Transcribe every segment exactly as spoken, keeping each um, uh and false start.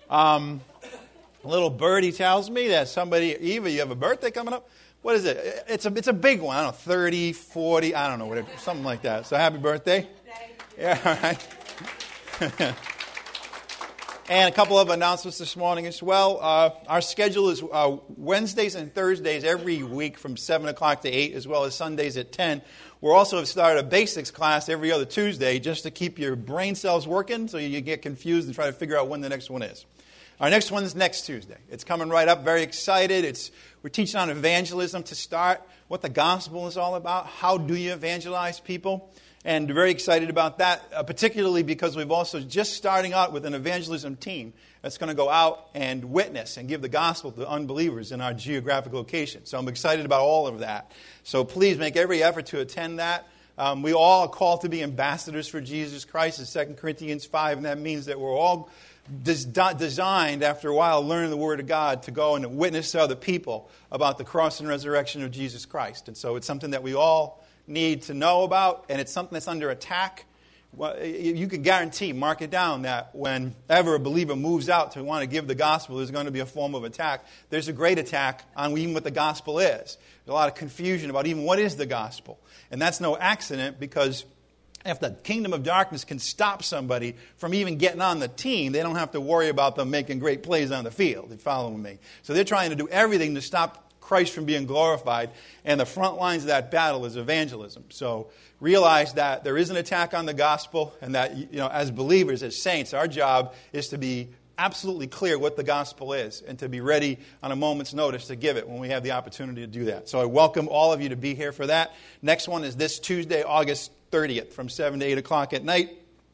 Um, a little birdie tells me that somebody, Eva, you have a birthday coming up? What is it? It's a, it's a big one. I don't know, thirty, forty, I don't know, whatever, something like that. So happy birthday. Yeah, all right. And a couple of announcements this morning as well. Uh, our schedule is uh, Wednesdays and Thursdays every week from seven o'clock to eight, as well as Sundays at ten. We also have started a basics class every other Tuesday just to keep your brain cells working so you get confused and try to figure out when the next one is. Our next one is next Tuesday. It's coming right up. Very excited. It's We're teaching on evangelism to start, what the gospel is all about. How do you evangelize people? And very excited about that, uh, particularly because we've also just starting out with an evangelism team that's going to go out and witness and give the gospel to unbelievers in our geographic location. So I'm excited about all of that. So please make every effort to attend that. Um, we all are called to be ambassadors for Jesus Christ in Second Corinthians five, and that means that we're all des- designed, after a while, learning the Word of God to go and witness to other people about the cross and resurrection of Jesus Christ. And so it's something that we all need to know about, and it's something that's under attack. Well, you can guarantee, mark it down, that whenever a believer moves out to want to give the gospel, there's going to be a form of attack. There's a great attack on even what the gospel is. There's a lot of confusion about even what is the gospel. And that's no accident, because if the kingdom of darkness can stop somebody from even getting on the team, they don't have to worry about them making great plays on the field. You following me? So they're trying to do everything to stop Christ from being glorified, and the front lines of that battle is evangelism. So realize that there is an attack on the gospel, and that, you know, as believers, as saints, our job is to be absolutely clear what the gospel is and to be ready on a moment's notice to give it when we have the opportunity to do that. So I welcome all of you to be here for that. Next one is this Tuesday, August thirtieth, from seven to eight o'clock at night.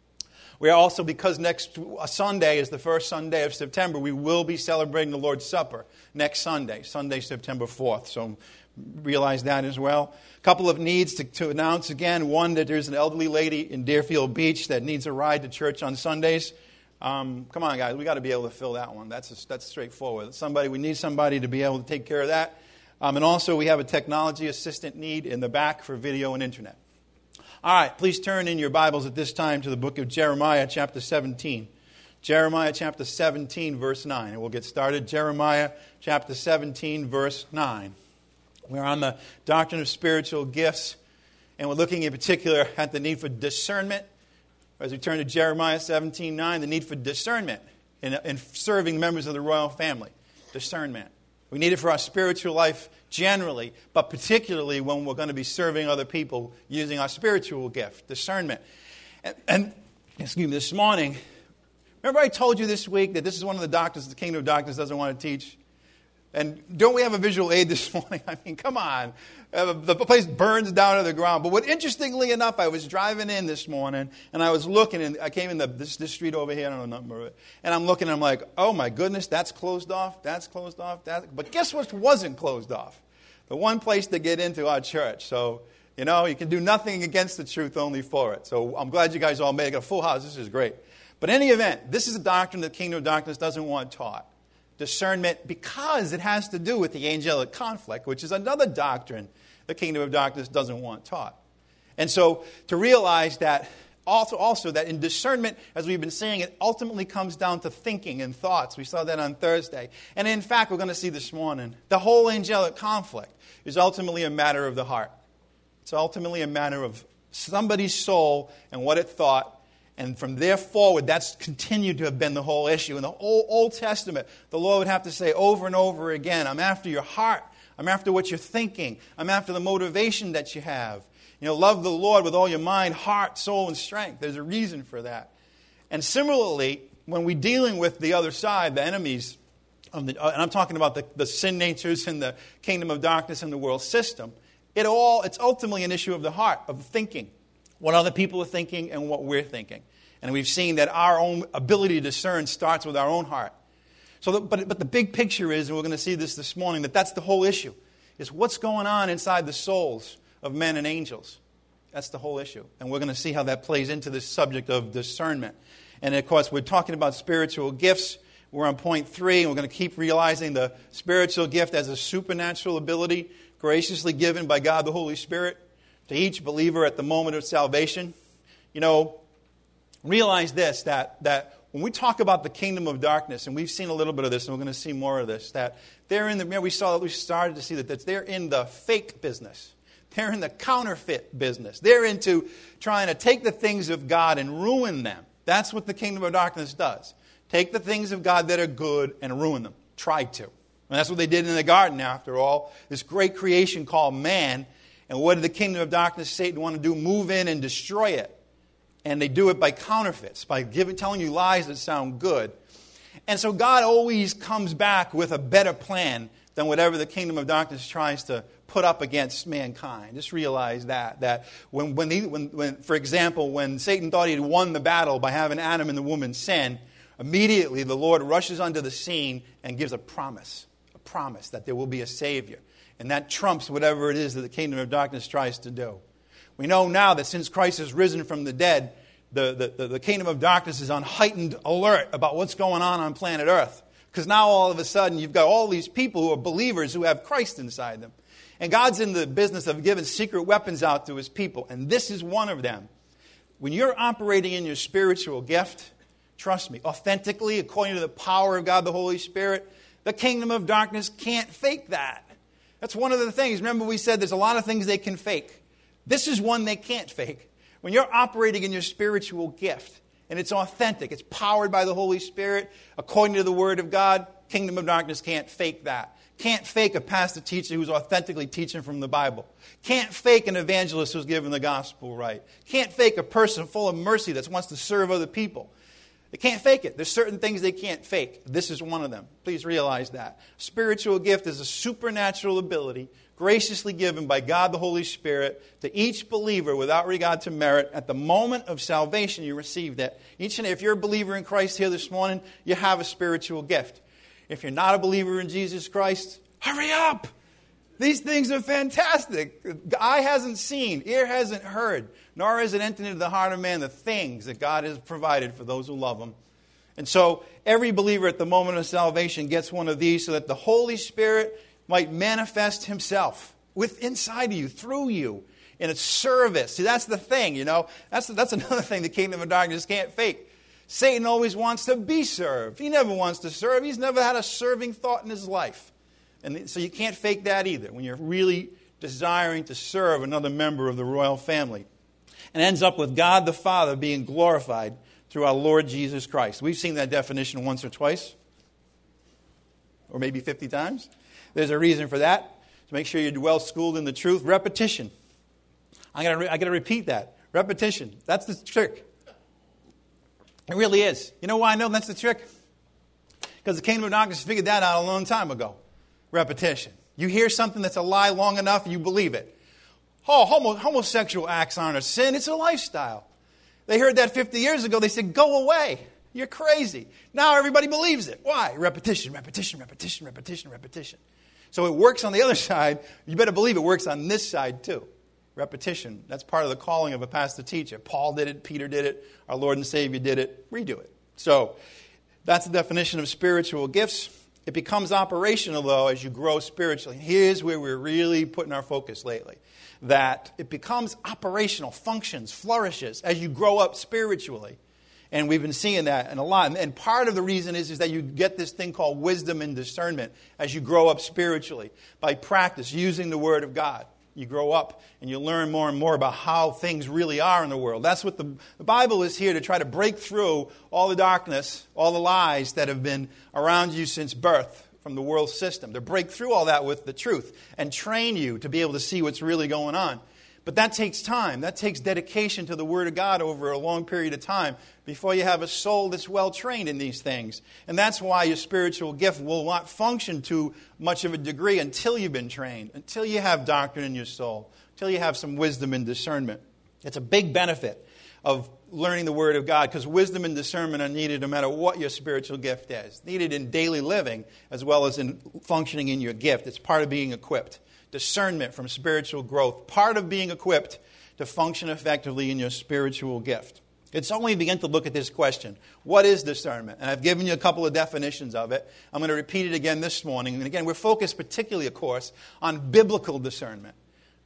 We are also, because next Sunday is the first Sunday of September, we will be celebrating the Lord's Supper next Sunday, Sunday, September fourth. So realize that as well. A couple of needs to, to announce again. One, that there's an elderly lady in Deerfield Beach that needs a ride to church on Sundays. Um, come on, guys, we got to be able to fill that one. That's a, that's straightforward. Somebody, we need somebody to be able to take care of that. Um, and also, we have a technology assistant need in the back for video and internet. All right, please turn in your Bibles at this time to the book of Jeremiah, chapter seventeen. Jeremiah, chapter seventeen, verse nine. And we'll get started. Jeremiah, chapter seventeen, verse nine. We're on the doctrine of spiritual gifts, and we're looking in particular at the need for discernment. As we turn to Jeremiah seventeen nine, the need for discernment in, in serving members of the royal family. Discernment. We need it for our spiritual life generally, but particularly when we're going to be serving other people using our spiritual gift, discernment. And, and excuse me, this morning, remember I told you this week that this is one of the doctrines the kingdom of darkness doesn't want to teach? And don't we have a visual aid this morning? I mean, come on. Uh, the place burns down to the ground. But what, interestingly enough, I was driving in this morning, and I was looking, and I came in the, this, this street over here, I don't know the number of it, and I'm looking, and I'm like, oh my goodness, that's closed off, that's closed off. That. But guess what wasn't closed off? The one place to get into our church. So, you know, you can do nothing against the truth, only for it. So I'm glad you guys all made it. A full house, this is great. But in any event, this is a doctrine that the kingdom of darkness doesn't want taught. Discernment, because it has to do with the angelic conflict, which is another doctrine the kingdom of darkness doesn't want taught. And so to realize that also, also that in discernment, as we've been saying, it ultimately comes down to thinking and thoughts. We saw that on Thursday. And in fact, we're going to see this morning, the whole angelic conflict is ultimately a matter of the heart. It's ultimately a matter of somebody's soul and what it thought. And from there forward, that's continued to have been the whole issue. In the whole Old Testament, the Lord would have to say over and over again, I'm after your heart. I'm after what you're thinking. I'm after the motivation that you have. You know, love the Lord with all your mind, heart, soul, and strength. There's a reason for that. And similarly, when we're dealing with the other side, the enemies, of the, and I'm talking about the, the sin natures and the kingdom of darkness and the world system, it all it's ultimately an issue of the heart, of thinking. What other people are thinking and what we're thinking. And we've seen that our own ability to discern starts with our own heart. So, the, but, but the big picture is, and we're going to see this this morning, that that's the whole issue, is what's going on inside the souls of men and angels. That's the whole issue. And we're going to see how that plays into this subject of discernment. And of course, we're talking about spiritual gifts. We're on point three, and we're going to keep realizing the spiritual gift as a supernatural ability graciously given by God the Holy Spirit to each believer at the moment of salvation. You know, realize this, that, that when we talk about the kingdom of darkness, and we've seen a little bit of this, and we're going to see more of this, that they're in the, we saw, we started to see that they're in the fake business. They're in the counterfeit business. They're into trying to take the things of God and ruin them. That's what the kingdom of darkness does. Take the things of God that are good and ruin them. Tried to. And that's what they did in the garden, after all. This great creation called man. And what did the kingdom of darkness, Satan, want to do? Move in and destroy it. And they do it by counterfeits, by giving, telling you lies that sound good. And so God always comes back with a better plan than whatever the kingdom of darkness tries to put up against mankind. Just realize that. That when, when, he, when, when, for example, when Satan thought he had won the battle by having Adam and the woman sin, immediately the Lord rushes onto the scene and gives a promise. A promise that there will be a Savior. And that trumps whatever it is that the kingdom of darkness tries to do. We know now that since Christ has risen from the dead, the, the, the, the kingdom of darkness is on heightened alert about what's going on on planet Earth. Because now all of a sudden you've got all these people who are believers who have Christ inside them. And God's in the business of giving secret weapons out to His people. And this is one of them. When you're operating in your spiritual gift, trust me, authentically, according to the power of God, the Holy Spirit, the kingdom of darkness can't fake that. That's one of the things. Remember we said there's a lot of things they can fake. This is one they can't fake. When you're operating in your spiritual gift, and it's authentic, it's powered by the Holy Spirit, according to the Word of God, kingdom of darkness can't fake that. Can't fake a pastor teacher who's authentically teaching from the Bible. Can't fake an evangelist who's giving the gospel right. Can't fake a person full of mercy that wants to serve other people. They can't fake it. There's certain things they can't fake. This is one of them. Please realize that. Spiritual gift is a supernatural ability graciously given by God the Holy Spirit to each believer without regard to merit. At the moment of salvation, you received it. Each and if you're a believer in Christ here this morning, you have a spiritual gift. If you're not a believer in Jesus Christ, hurry up! These things are fantastic. Eye hasn't seen, ear hasn't heard, nor has it entered into the heart of man the things that God has provided for those who love Him. And so every believer at the moment of salvation gets one of these so that the Holy Spirit might manifest Himself with inside of you, through you, in its service. See, that's the thing, you know. That's, that's another thing the kingdom of darkness can't fake. Satan always wants to be served. He never wants to serve. He's never had a serving thought in his life. And so you can't fake that either when you're really desiring to serve another member of the royal family. And it ends up with God the Father being glorified through our Lord Jesus Christ. We've seen that definition once or twice, or maybe fifty times. There's a reason for that. To make sure you're well schooled in the truth. Repetition. I got re- I got to repeat that. Repetition. That's the trick. It really is. You know why I know that's the trick? Because the kingdom of darkness figured that out a long time ago. Repetition. You hear something that's a lie long enough and you believe it. Oh, homo- homosexual acts aren't a sin. It's a lifestyle. They heard that fifty years ago. They said, go away. You're crazy. Now everybody believes it. Why? Repetition, repetition, repetition, repetition, repetition. So it works on the other side. You better believe it works on this side too. Repetition. That's part of the calling of a pastor teacher. Paul did it. Peter did it. Our Lord and Savior did it. Redo it. So that's the definition of spiritual gifts. It becomes operational, though, as you grow spiritually. Here's where we're really putting our focus lately. That it becomes operational, functions, flourishes as you grow up spiritually. And we've been seeing that in a lot. And part of the reason is, is that you get this thing called wisdom and discernment as you grow up spiritually. By practice, using the Word of God. You grow up and you learn more and more about how things really are in the world. That's what the, the Bible is here to try to break through all the darkness, all the lies that have been around you since birth from the world system. To break through all that with the truth and train you to be able to see what's really going on. But that takes time. That takes dedication to the Word of God over a long period of time before you have a soul that's well trained in these things. And that's why your spiritual gift will not function to much of a degree until you've been trained, until you have doctrine in your soul, until you have some wisdom and discernment. It's a big benefit of learning the Word of God because wisdom and discernment are needed no matter what your spiritual gift is. Needed in daily living as well as in functioning in your gift. It's part of being equipped. Discernment from spiritual growth. Part of being equipped to function effectively in your spiritual gift. It's only we begin to look at this question. What is discernment? And I've given you a couple of definitions of it. I'm going to repeat it again this morning. And again, we're focused particularly, of course, on biblical discernment.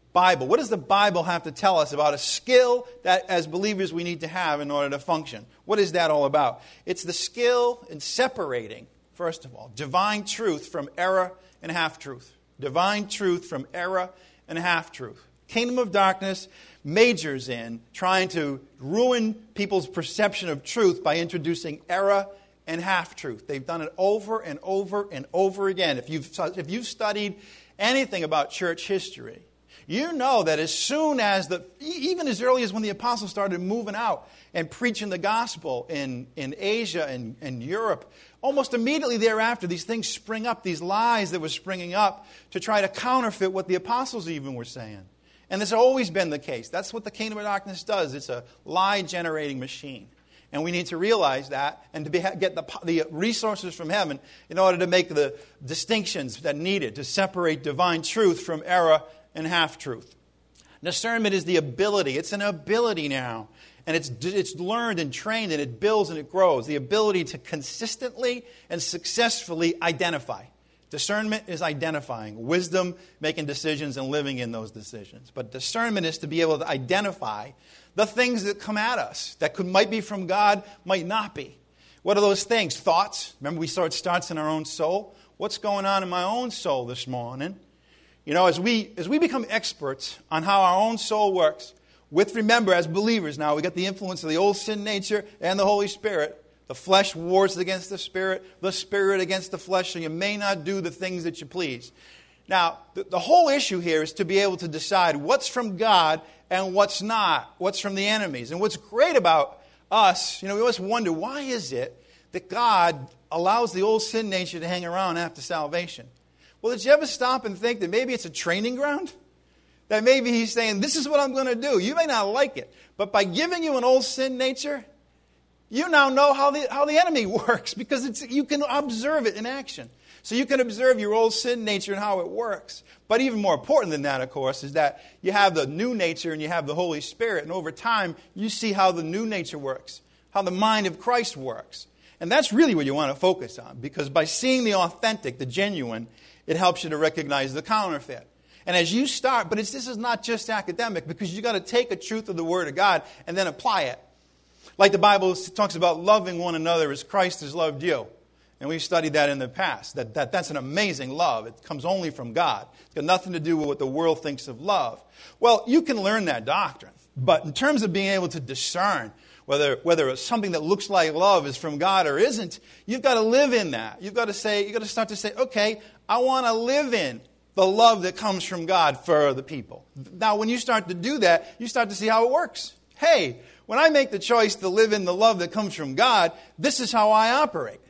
Bible. What does the Bible have to tell us about a skill that as believers we need to have in order to function? What is that all about? It's the skill in separating, first of all, divine truth from error and half-truth. Divine truth from error and half-truth. Kingdom of darkness majors in trying to ruin people's perception of truth by introducing error and half-truth. They've done it over and over and over again. If you've, if you've studied anything about church history, you know that as soon as the, even as early as when the apostles started moving out and preaching the gospel in, in Asia and, and Europe, almost immediately thereafter, these things spring up, these lies that were springing up to try to counterfeit what the apostles even were saying. And this has always been the case. That's what the kingdom of darkness does. It's a lie-generating machine. And we need to realize that and to be, get the, the resources from heaven in order to make the distinctions that are needed to separate divine truth from error and half-truth. Discernment is the ability. It's an ability now. And it's, it's learned and trained and it builds and it grows. The ability to consistently and successfully identify. Discernment is identifying. Wisdom, making decisions and living in those decisions. But discernment is to be able to identify the things that come at us that could might be from God, might not be. What are those things? Thoughts. Remember we saw it starts in our own soul. What's going on in my own soul this morning? You know, as we as we become experts on how our own soul works, with, remember, as believers now, we got the influence of the old sin nature and the Holy Spirit. The flesh wars against the Spirit, the Spirit against the flesh, so you may not do the things that you please. Now, the, the whole issue here is to be able to decide what's from God and what's not, what's from the enemies. And what's great about us, you know, we always wonder, why is it that God allows the old sin nature to hang around after salvation? Well, did you ever stop and think that maybe it's a training ground? That maybe he's saying, this is what I'm going to do. You may not like it, but by giving you an old sin nature, you now know how the, how the enemy works because it's, you can observe it in action. So you can observe your old sin nature and how it works. But even more important than that, of course, is that you have the new nature and you have the Holy Spirit. And over time, you see how the new nature works, how the mind of Christ works. And that's really what you want to focus on, because by seeing the authentic, the genuine, it helps you to recognize the counterfeit. And as you start, but it's, this is not just academic, because you've got to take a truth of the Word of God and then apply it. Like the Bible talks about loving one another as Christ has loved you. And we've studied that in the past. That, that That's an amazing love. It comes only from God. It's got nothing to do with what the world thinks of love. Well, you can learn that doctrine. But in terms of being able to discern whether, whether something that looks like love is from God or isn't, you've got to live in that. You've got to say, you've got to start to say, okay, I want to live in the love that comes from God for the people. Now, when you start to do that, you start to see how it works. Hey, when I make the choice to live in the love that comes from God, this is how I operate.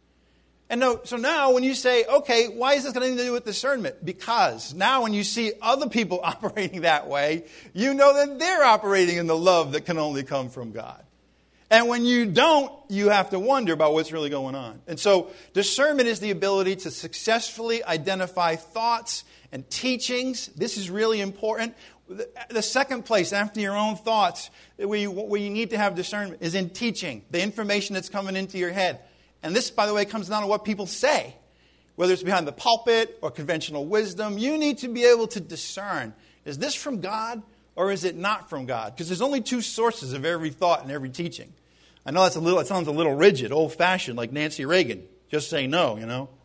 And no, so now when you say, okay, why is this got anything to do with discernment? Because now when you see other people operating that way, you know that they're operating in the love that can only come from God. And when you don't, you have to wonder about what's really going on. And so discernment is the ability to successfully identify thoughts and teachings. This is really important. The second place after your own thoughts where you, where you need to have discernment is in teaching, the information that's coming into your head. And this, by the way, comes down to what people say. Whether it's behind the pulpit or conventional wisdom, you need to be able to discern, is this from God or is it not from God? Because there's only two sources of every thought and every teaching. I know that's a little, it sounds a little rigid, old-fashioned, like Nancy Reagan. Just say no, you know.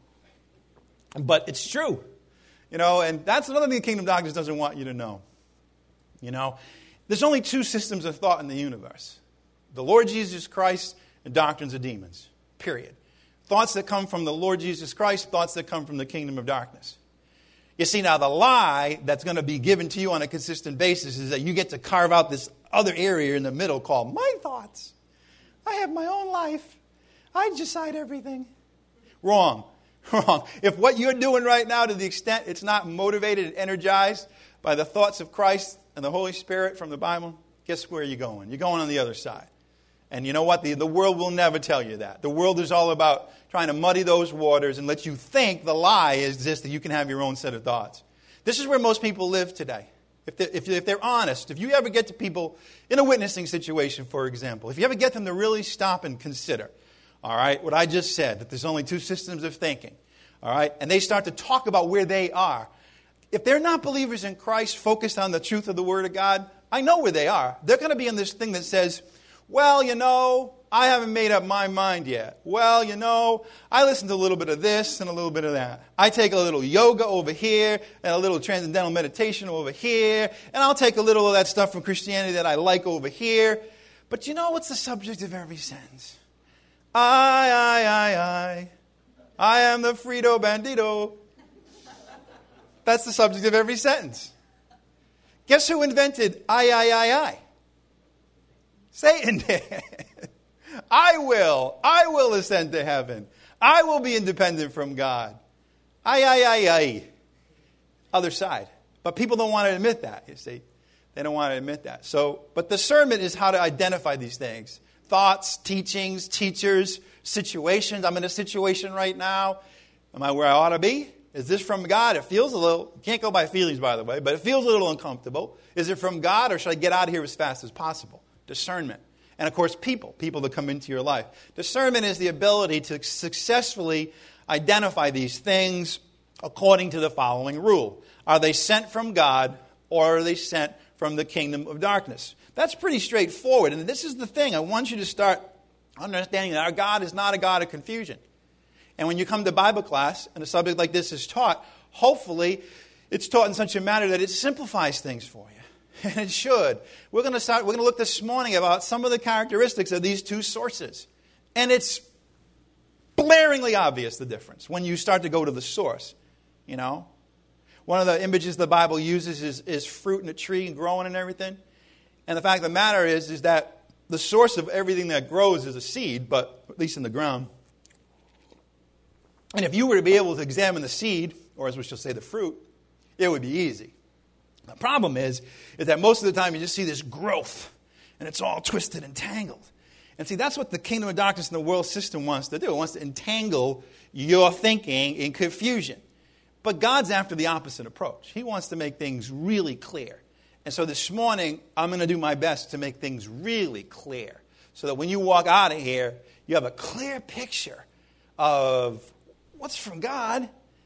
But it's true. You know, and that's another thing the Kingdom of Darkness doesn't want you to know. You know, there's only two systems of thought in the universe. The Lord Jesus Christ and doctrines of demons. Period. Thoughts that come from the Lord Jesus Christ, thoughts that come from the kingdom of darkness. You see, now the lie that's going to be given to you on a consistent basis is that you get to carve out this other area in the middle called my thoughts. I have my own life. I decide everything. Wrong. Wrong. If what you're doing right now, to the extent it's not motivated and energized by the thoughts of Christ and the Holy Spirit from the Bible, guess where you're going? You're going on the other side. And you know what? The, the world will never tell you that. The world is all about trying to muddy those waters and let you think the lie is this, that you can have your own set of thoughts. This is where most people live today. If they're, if, if they're honest, if you ever get to people in a witnessing situation, for example, if you ever get them to really stop and consider, all right, what I just said, that there's only two systems of thinking, all right, and they start to talk about where they are, if they're not believers in Christ, focused on the truth of the Word of God, I know where they are. They're going to be in this thing that says, well, you know, I haven't made up my mind yet. Well, you know, I listen to a little bit of this and a little bit of that. I take a little yoga over here and a little transcendental meditation over here, and I'll take a little of that stuff from Christianity that I like over here. But you know what's the subject of every sentence? I, I, I, I. I am the Frito Bandito. That's the subject of every sentence. Guess who invented I, I, I, I? Satan did. I will. I will ascend to heaven. I will be independent from God. I, I, I, I. Other side. But people don't want to admit that, you see. They don't want to admit that. So, but discernment is how to identify these things. Thoughts, teachings, teachers, situations. I'm in a situation right now. Am I where I ought to be? Is this from God? It feels a little, you can't go by feelings, by the way, but it feels a little uncomfortable. Is it from God, or should I get out of here as fast as possible? Discernment. And of course, people, people that come into your life. Discernment is the ability to successfully identify these things according to the following rule. Are they sent from God, or are they sent from the kingdom of darkness? That's pretty straightforward. And this is the thing. I want you to start understanding that our God is not a God of confusion. And when you come to Bible class and a subject like this is taught, hopefully it's taught in such a manner that it simplifies things for you. And it should. We're going to start. We're going to look this morning about some of the characteristics of these two sources. And it's blaringly obvious, the difference, when you start to go to the source. You know? One of the images the Bible uses is, is fruit in a tree and growing and everything. And the fact of the matter is, is that the source of everything that grows is a seed, but at least in the ground. And if you were to be able to examine the seed, or as we shall say, the fruit, it would be easy. The problem is, is that most of the time you just see this growth, and it's all twisted and tangled. And see, that's what the kingdom of darkness and the world system wants to do. It wants to entangle your thinking in confusion. But God's after the opposite approach. He wants to make things really clear. And so this morning, I'm going to do my best to make things really clear, so that when you walk out of here, you have a clear picture of what's from God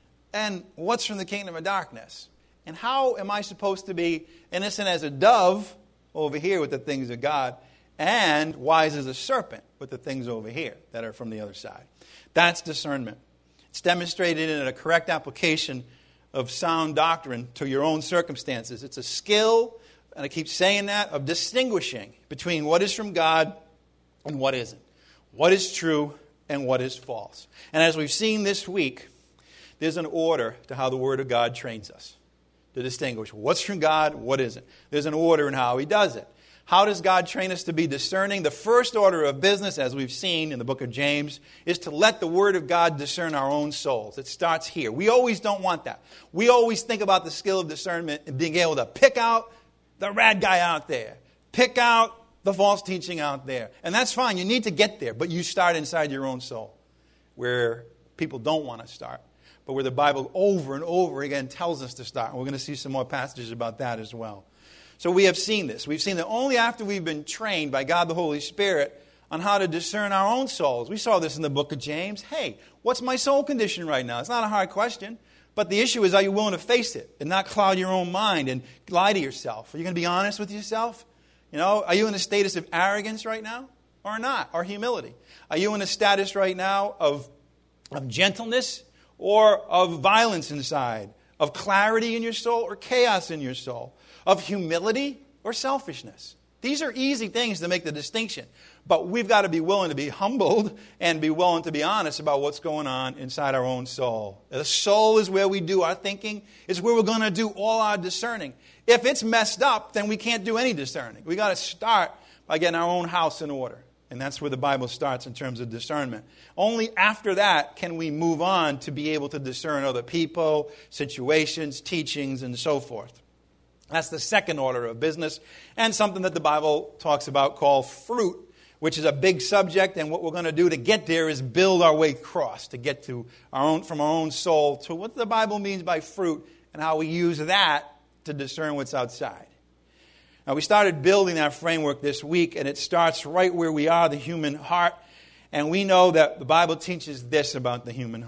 and what's from the kingdom of darkness. And how am I supposed to be innocent as a dove over here with the things of God, and wise as a serpent with the things over here that are from the other side? That's discernment. It's demonstrated in a correct application of sound doctrine to your own circumstances. It's a skill, and I keep saying that, of distinguishing between what is from God and what isn't. What is true and what is false. And as we've seen this week, there's an order to how the Word of God trains us to distinguish what's from God, what isn't. There's an order in how He does it. How does God train us to be discerning? The first order of business, as we've seen in the book of James, is to let the Word of God discern our own souls. It starts here. We always don't want that. We always think about the skill of discernment and being able to pick out the rad guy out there. Pick out the false teaching out there. And that's fine. You need to get there. But you start inside your own soul, where people don't want to start, but where the Bible over and over again tells us to start. And we're going to see some more passages about that as well. So we have seen this. We've seen that only after we've been trained by God the Holy Spirit on how to discern our own souls. We saw this in the book of James. Hey, what's my soul condition right now? It's not a hard question. But the issue is, are you willing to face it and not cloud your own mind and lie to yourself? Are you going to be honest with yourself? You know, are you in a status of arrogance right now or not? Or humility? Are you in a status right now of, of gentleness or of violence inside? Of clarity in your soul or chaos in your soul? Of humility or selfishness? These are easy things to make the distinction. But we've got to be willing to be humbled and be willing to be honest about what's going on inside our own soul. The soul is where we do our thinking. It's where we're going to do all our discerning. If it's messed up, then we can't do any discerning. We've got to start by getting our own house in order. And that's where the Bible starts in terms of discernment. Only after that can we move on to be able to discern other people, situations, teachings, and so forth. That's the second order of business, and something that the Bible talks about called fruit, which is a big subject, and what we're going to do to get there is build our way across, to get to our own, from our own soul to what the Bible means by fruit and how we use that to discern what's outside. Now, we started building that framework this week, and it starts right where we are, the human heart. And we know that the Bible teaches this about the human heart.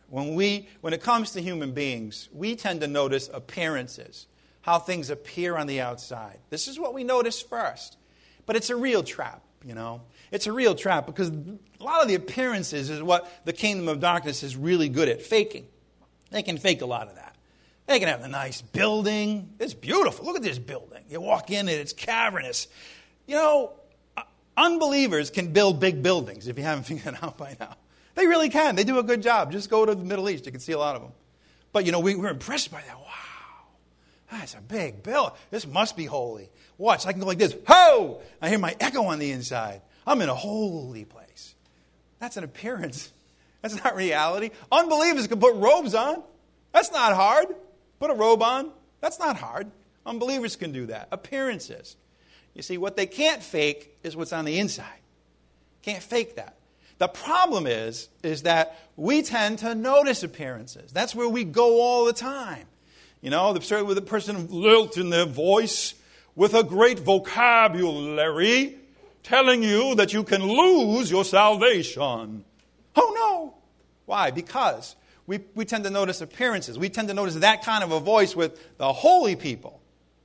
When we, when it comes to human beings, we tend to notice appearances, how things appear on the outside. This is what we notice first. But it's a real trap, you know. It's a real trap because a lot of the appearances is what the kingdom of darkness is really good at, faking. They can fake a lot of that. They can have a nice building. It's beautiful. Look at this building. You walk in and it's cavernous. You know, unbelievers can build big buildings, if you haven't figured it out by now. They really can. They do a good job. Just go to the Middle East. You can see a lot of them. But, you know, we, we're impressed by that. Wow, that's a big building. This must be holy. Watch, I can go like this. Ho! I hear my echo on the inside. I'm in a holy place. That's an appearance. That's not reality. Unbelievers can put robes on. That's not hard. Put a robe on. That's not hard. Unbelievers can do that. Appearances. You see, what they can't fake is what's on the inside. Can't fake that. The problem is, is that we tend to notice appearances. That's where we go all the time. You know, the, with a person lilt in their voice, with a great vocabulary, telling you that you can lose your salvation. Oh no! Why? Because we, we tend to notice appearances. We tend to notice that kind of a voice with the holy people.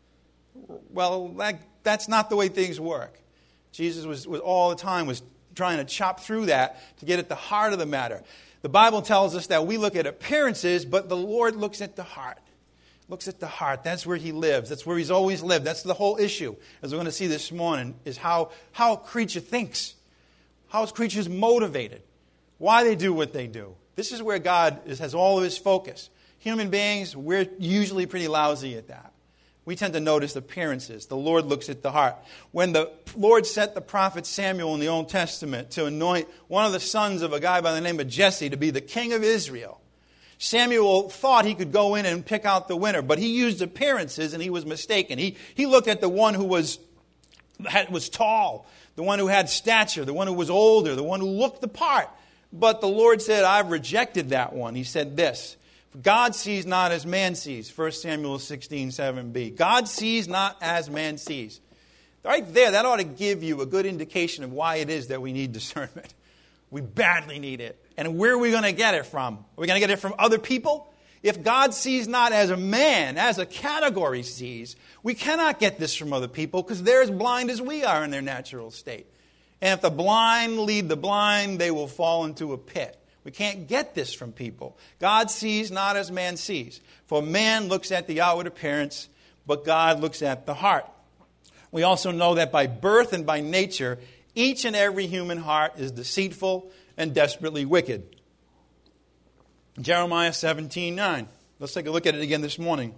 Well, that, that's not the way things work. Jesus was, was all the time was trying to chop through that to get at the heart of the matter. The Bible tells us that we look at appearances, but the Lord looks at the heart. Looks at the heart. That's where He lives. That's where He's always lived. That's the whole issue, as we're going to see this morning, is how, how a creature thinks. How a creature is motivated. Why they do what they do. This is where God is, has all of His focus. Human beings, we're usually pretty lousy at that. We tend to notice appearances. The Lord looks at the heart. When the Lord sent the prophet Samuel in the Old Testament to anoint one of the sons of a guy by the name of Jesse to be the king of Israel, Samuel thought he could go in and pick out the winner, but he used appearances and he was mistaken. He, he looked at the one who was, had, was tall, the one who had stature, the one who was older, the one who looked the part. But the Lord said, I've rejected that one. He said this, God sees not as man sees. First Samuel sixteen, seven b. God sees not as man sees. Right there, that ought to give you a good indication of why it is that we need discernment. We badly need it. And where are we going to get it from? Are we going to get it from other people? If God sees not as a man, as a category sees, we cannot get this from other people because they're as blind as we are in their natural state. And if the blind lead the blind, they will fall into a pit. We can't get this from people. God sees not as man sees. For man looks at the outward appearance, but God looks at the heart. We also know that by birth and by nature, each and every human heart is deceitful and desperately wicked. Jeremiah seventeen nine. Let's take a look at it again this morning.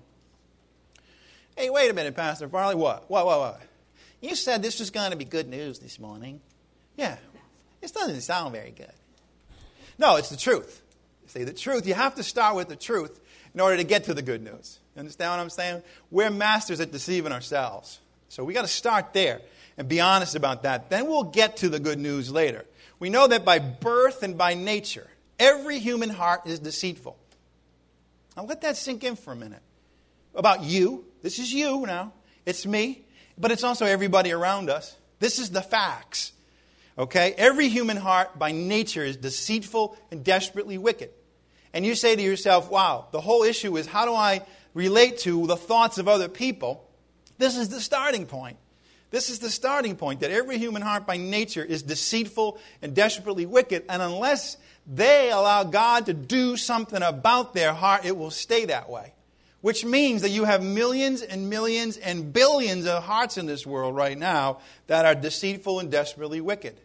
Hey, wait a minute, Pastor Farley. What? What, what, what? You said this was going to be good news this morning. Yeah. This doesn't sound very good. No, it's the truth. See, the truth, you have to start with the truth in order to get to the good news. You understand what I'm saying? We're masters at deceiving ourselves. So we got to start there and be honest about that. Then we'll get to the good news later. We know that by birth and by nature, every human heart is deceitful. Now let that sink in for a minute. About you. This is you now. It's me. But it's also everybody around us. This is the facts. Okay? Every human heart by nature is deceitful and desperately wicked. And you say to yourself, wow, the whole issue is how do I relate to the thoughts of other people? This is the starting point. This is the starting point, that every human heart by nature is deceitful and desperately wicked. And unless they allow God to do something about their heart, it will stay that way. Which means that you have millions and millions and billions of hearts in this world right now that are deceitful and desperately wicked.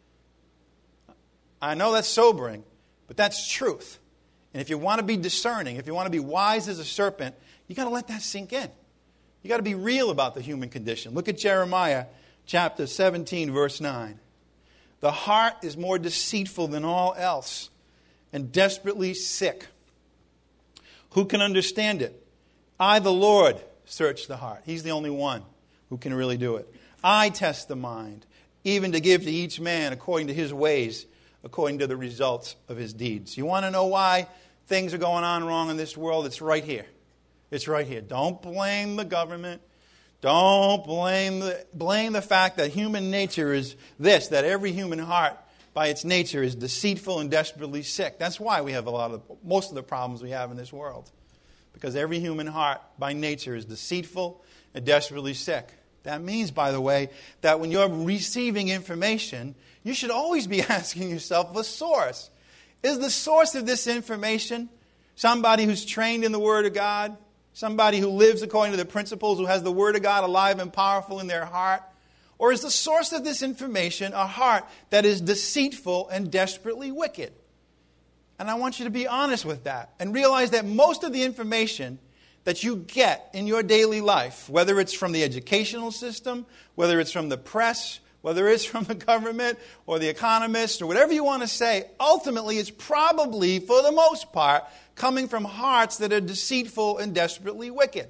I know that's sobering, but that's truth. And if you want to be discerning, if you want to be wise as a serpent, you got to let that sink in. You got to be real about the human condition. Look at Jeremiah chapter seventeen, verse nine. The heart is more deceitful than all else and desperately sick. Who can understand it? I, the Lord, search the heart. He's the only one who can really do it. I test the mind, even to give to each man according to his ways, according to the results of his deeds. You want to know why things are going on wrong in this world? It's right here. It's right here. Don't blame the government. Don't blame the, blame the fact that human nature is this, that every human heart by its nature, is deceitful and desperately sick. That's why we have a lot of, most of the problems we have in this world. Because every human heart, by nature, is deceitful and desperately sick. That means, by the way, that when you're receiving information, you should always be asking yourself the source. Is the source of this information somebody who's trained in the Word of God? Somebody who lives according to the principles, who has the Word of God alive and powerful in their heart? Or is the source of this information a heart that is deceitful and desperately wicked? And I want you to be honest with that and realize that most of the information that you get in your daily life, whether it's from the educational system, whether it's from the press, whether it's from the government or the economists or whatever you want to say, ultimately it's probably, for the most part, coming from hearts that are deceitful and desperately wicked.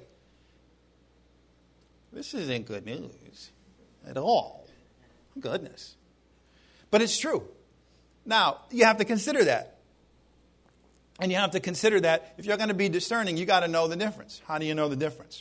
This isn't good news at all. Goodness. But it's true. Now, you have to consider that. And you have to consider that if you're going to be discerning, you got to know the difference. How do you know the difference?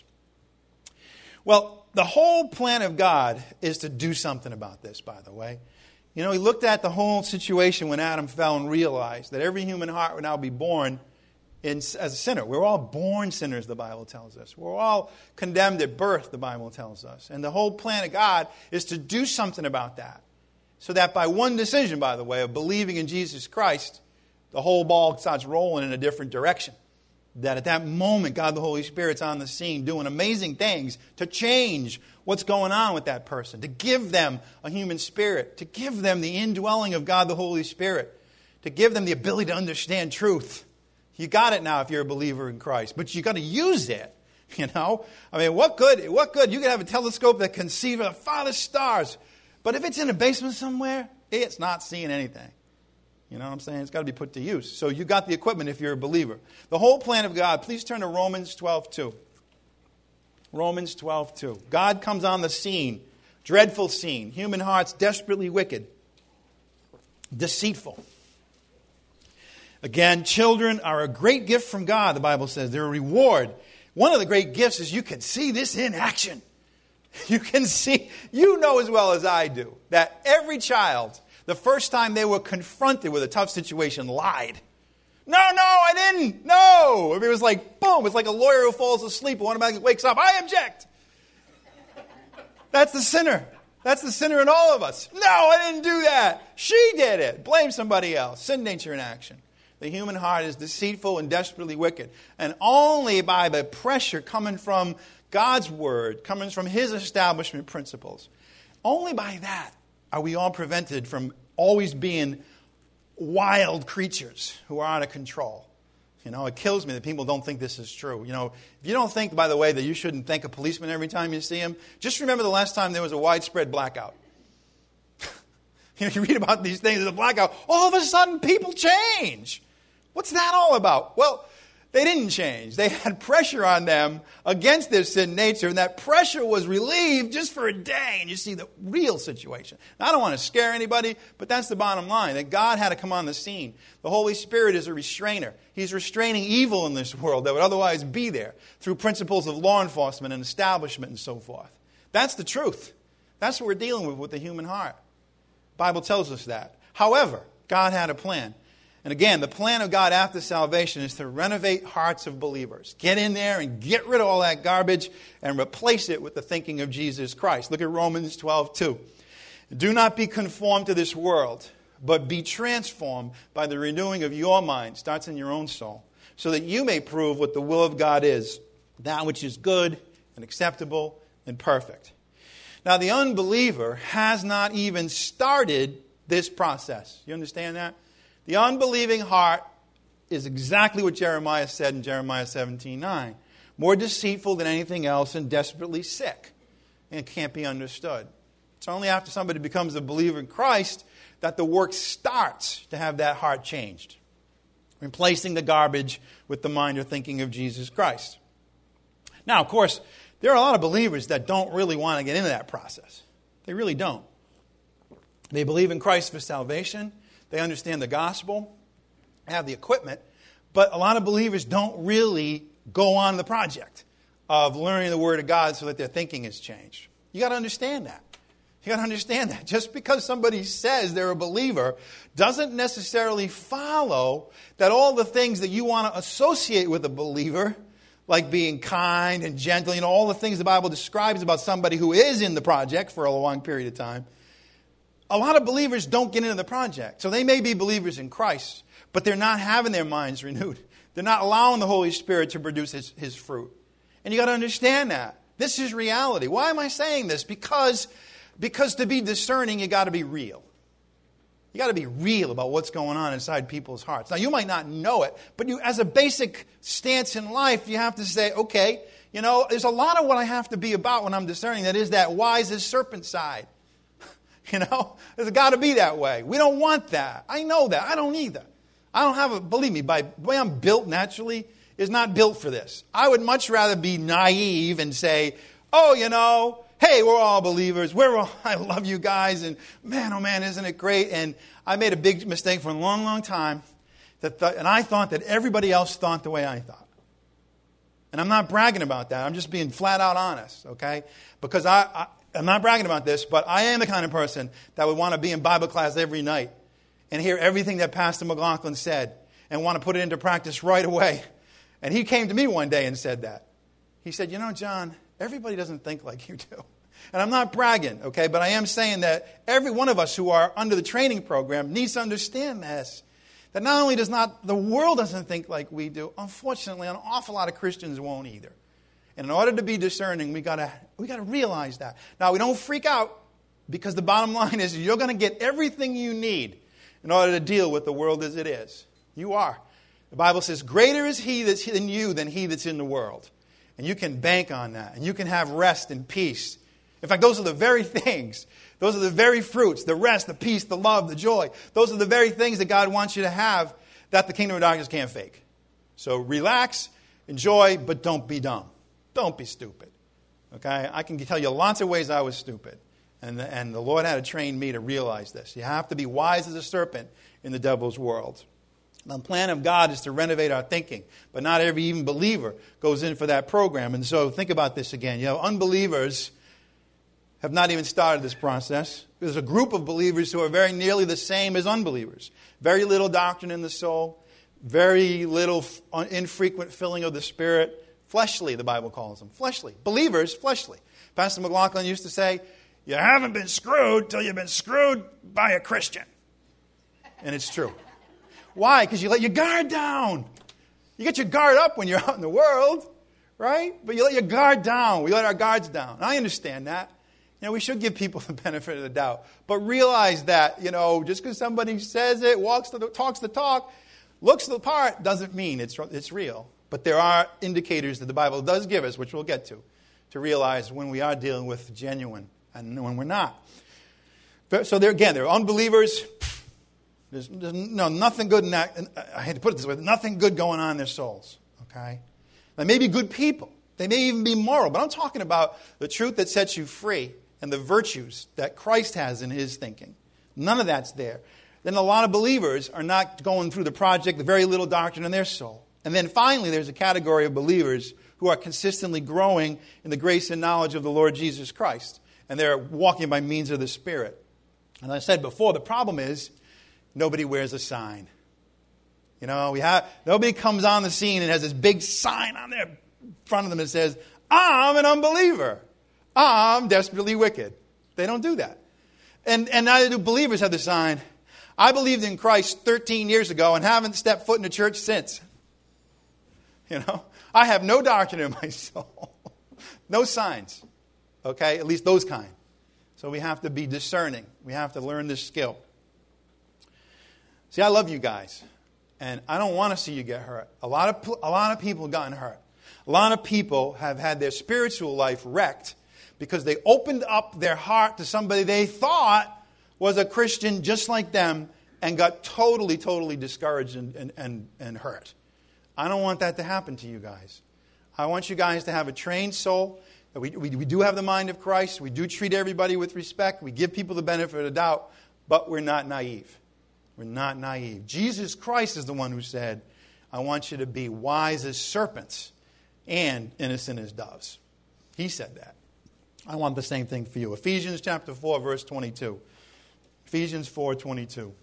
Well, the whole plan of God is to do something about this, by the way. You know, he looked at the whole situation when Adam fell and realized that every human heart would now be born in, as a sinner. We're all born sinners, the Bible tells us. We're all condemned at birth, the Bible tells us. And the whole plan of God is to do something about that. So that by one decision, by the way, of believing in Jesus Christ, the whole ball starts rolling in a different direction. That at that moment, God the Holy Spirit's on the scene doing amazing things to change what's going on with that person, to give them a human spirit, to give them the indwelling of God the Holy Spirit, to give them the ability to understand truth. You got it now if you're a believer in Christ, but you got to use it. You know, I mean, what good? What good? You can have a telescope that can see the farthest stars, but if it's in a basement somewhere, it's not seeing anything. You know what I'm saying? It's got to be put to use. So you got the equipment if you're a believer. The whole plan of God. Please turn to Romans twelve two. Romans twelve two. God comes on the scene. Dreadful scene. Human hearts desperately wicked. Deceitful. Again, children are a great gift from God, the Bible says. They're a reward. One of the great gifts is you can see this in action. You can see, you know as well as I do, that every child, the first time they were confronted with a tough situation, lied. No, no, I didn't. No. I mean, it was like, boom. It's like a lawyer who falls asleep and automatically wakes up. I object. That's the sinner. That's the sinner in all of us. No, I didn't do that. She did it. Blame somebody else. Sin nature in action. The human heart is deceitful and desperately wicked. And only by the pressure coming from God's word, coming from his establishment principles, only by that are we all prevented from always being wild creatures who are out of control. You know, it kills me that people don't think this is true. You know, if you don't think, by the way, that you shouldn't thank a policeman every time you see him, just remember the last time there was a widespread blackout. You know, you read about these things, there's a blackout. All of a sudden, people change. What's that all about? Well, they didn't change. They had pressure on them against their sin nature, and that pressure was relieved just for a day, and you see the real situation. Now, I don't want to scare anybody, but that's the bottom line, that God had to come on the scene. The Holy Spirit is a restrainer. He's restraining evil in this world that would otherwise be there through principles of law enforcement and establishment and so forth. That's the truth. That's what we're dealing with with the human heart. The Bible tells us that. However, God had a plan. And again, the plan of God after salvation is to renovate hearts of believers. Get in there and get rid of all that garbage and replace it with the thinking of Jesus Christ. Look at Romans twelve two. Do not be conformed to this world, but be transformed by the renewing of your mind. Starts in your own soul. So that you may prove what the will of God is, that which is good and acceptable and perfect. Now, the unbeliever has not even started this process. You understand that? The unbelieving heart is exactly what Jeremiah said in Jeremiah seventeen nine. More deceitful than anything else and desperately sick. And it can't be understood. It's only after somebody becomes a believer in Christ that the work starts to have that heart changed. Replacing the garbage with the mind or thinking of Jesus Christ. Now, of course, there are a lot of believers that don't really want to get into that process. They really don't. They believe in Christ for salvation. They understand the gospel, have the equipment, but a lot of believers don't really go on the project of learning the Word of God so that their thinking is changed. You got to understand that. You got to understand that. Just because somebody says they're a believer doesn't necessarily follow that all the things that you want to associate with a believer, like being kind and gentle, you know, all the things the Bible describes about somebody who is in the project for a long period of time, a lot of believers don't get into the project. So they may be believers in Christ, but they're not having their minds renewed. They're not allowing the Holy Spirit to produce his, his fruit. And you got to understand that. This is reality. Why am I saying this? Because, because to be discerning, you got to be real. You got to be real about what's going on inside people's hearts. Now, you might not know it, but you, as a basic stance in life, you have to say, okay, you know, there's a lot of what I have to be about when I'm discerning. That is that wise as serpent side. You know, there's got to be that way. We don't want that. I know that. I don't either. I don't have a, believe me, by the way I'm built naturally is not built for this. I would much rather be naive and say, oh, you know, hey, we're all believers. We're all, I love you guys. And man, oh man, isn't it great? And I made a big mistake for a long, long time. That th- and I thought that everybody else thought the way I thought. And I'm not bragging about that. I'm just being flat out honest, okay? Because I, I, I'm not bragging about this, but I am the kind of person that would want to be in Bible class every night and hear everything that Pastor McLaughlin said and want to put it into practice right away. And he came to me one day and said that. He said, you know, John, everybody doesn't think like you do. And I'm not bragging, okay, but I am saying that every one of us who are under the training program needs to understand this. That not only does not the world doesn't think like we do, unfortunately, an awful lot of Christians won't either. And in order to be discerning, we gotta we gotta realize that. Now, we don't freak out, because the bottom line is you're going to get everything you need in order to deal with the world as it is. You are. The Bible says, greater is he that's in you than he that's in the world. And you can bank on that. And you can have rest and peace. In fact, those are the very things. Those are the very fruits. The rest, the peace, the love, the joy. Those are the very things that God wants you to have that the kingdom of darkness can't fake. So relax, enjoy, but don't be dumb. Don't be stupid. Okay? I can tell you lots of ways I was stupid. And the, and the Lord had to train me to realize this. You have to be wise as a serpent in the devil's world. The plan of God is to renovate our thinking. But not every even believer goes in for that program. And so think about this again. You know, unbelievers have not even started this process. There's a group of believers who are very nearly the same as unbelievers. Very little doctrine in the soul. Very little infrequent filling of the Spirit. Fleshly, the Bible calls them. Fleshly. Believers, fleshly. Pastor McLaughlin used to say, you haven't been screwed till you've been screwed by a Christian. And it's true. Why? Because you let your guard down. You get your guard up when you're out in the world, right? But you let your guard down. We let our guards down. And I understand that. You know, we should give people the benefit of the doubt. But realize that, you know, just because somebody says it, walks the, talks the talk, looks the part, doesn't mean it's, it's real. But there are indicators that the Bible does give us, which we'll get to, to realize when we are dealing with genuine and when we're not. So there again, there are unbelievers. There's, there's no nothing good in that. I had to put it this way: nothing good going on in their souls. Okay, they may be good people. They may even be moral. But I'm talking about the truth that sets you free and the virtues that Christ has in His thinking. None of that's there. Then a lot of believers are not going through the project. The very little doctrine in their soul. And then finally, there's a category of believers who are consistently growing in the grace and knowledge of the Lord Jesus Christ. And they're walking by means of the Spirit. And I said before, the problem is nobody wears a sign. You know, we have nobody comes on the scene and has this big sign on their front of them that says, I'm an unbeliever. I'm desperately wicked. They don't do that. And, and neither do believers have the sign, I believed in Christ thirteen years ago and haven't stepped foot in a church since. You know, I have no doctrine in my soul. No signs. Okay, at least those kind. So we have to be discerning. We have to learn this skill. See, I love you guys, and I don't want to see you get hurt. A lot of a lot of people have gotten hurt. A lot of people have had their spiritual life wrecked because they opened up their heart to somebody they thought was a Christian just like them and got totally, totally discouraged and, and, and, and hurt. I don't want that to happen to you guys. I want you guys to have a trained soul. We, we, we do have the mind of Christ. We do treat everybody with respect. We give people the benefit of the doubt, but we're not naive. We're not naive. Jesus Christ is the one who said, I want you to be wise as serpents and innocent as doves. He said that. I want the same thing for you. Ephesians chapter four, verse twenty-two. Ephesians four, twenty-two.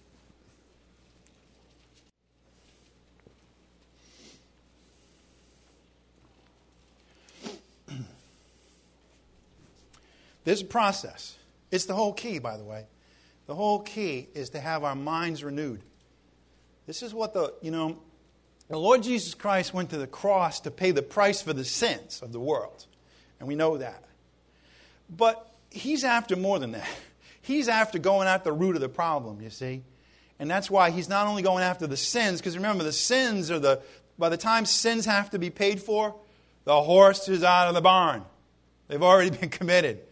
This process, it's the whole key, by the way. The whole key is to have our minds renewed. This is what the, you know, the Lord Jesus Christ went to the cross to pay the price for the sins of the world. And we know that. But He's after more than that. He's after going at the root of the problem, you see. And that's why He's not only going after the sins, because remember, the sins are the, by the time sins have to be paid for, the horse is out of the barn. They've already been committed.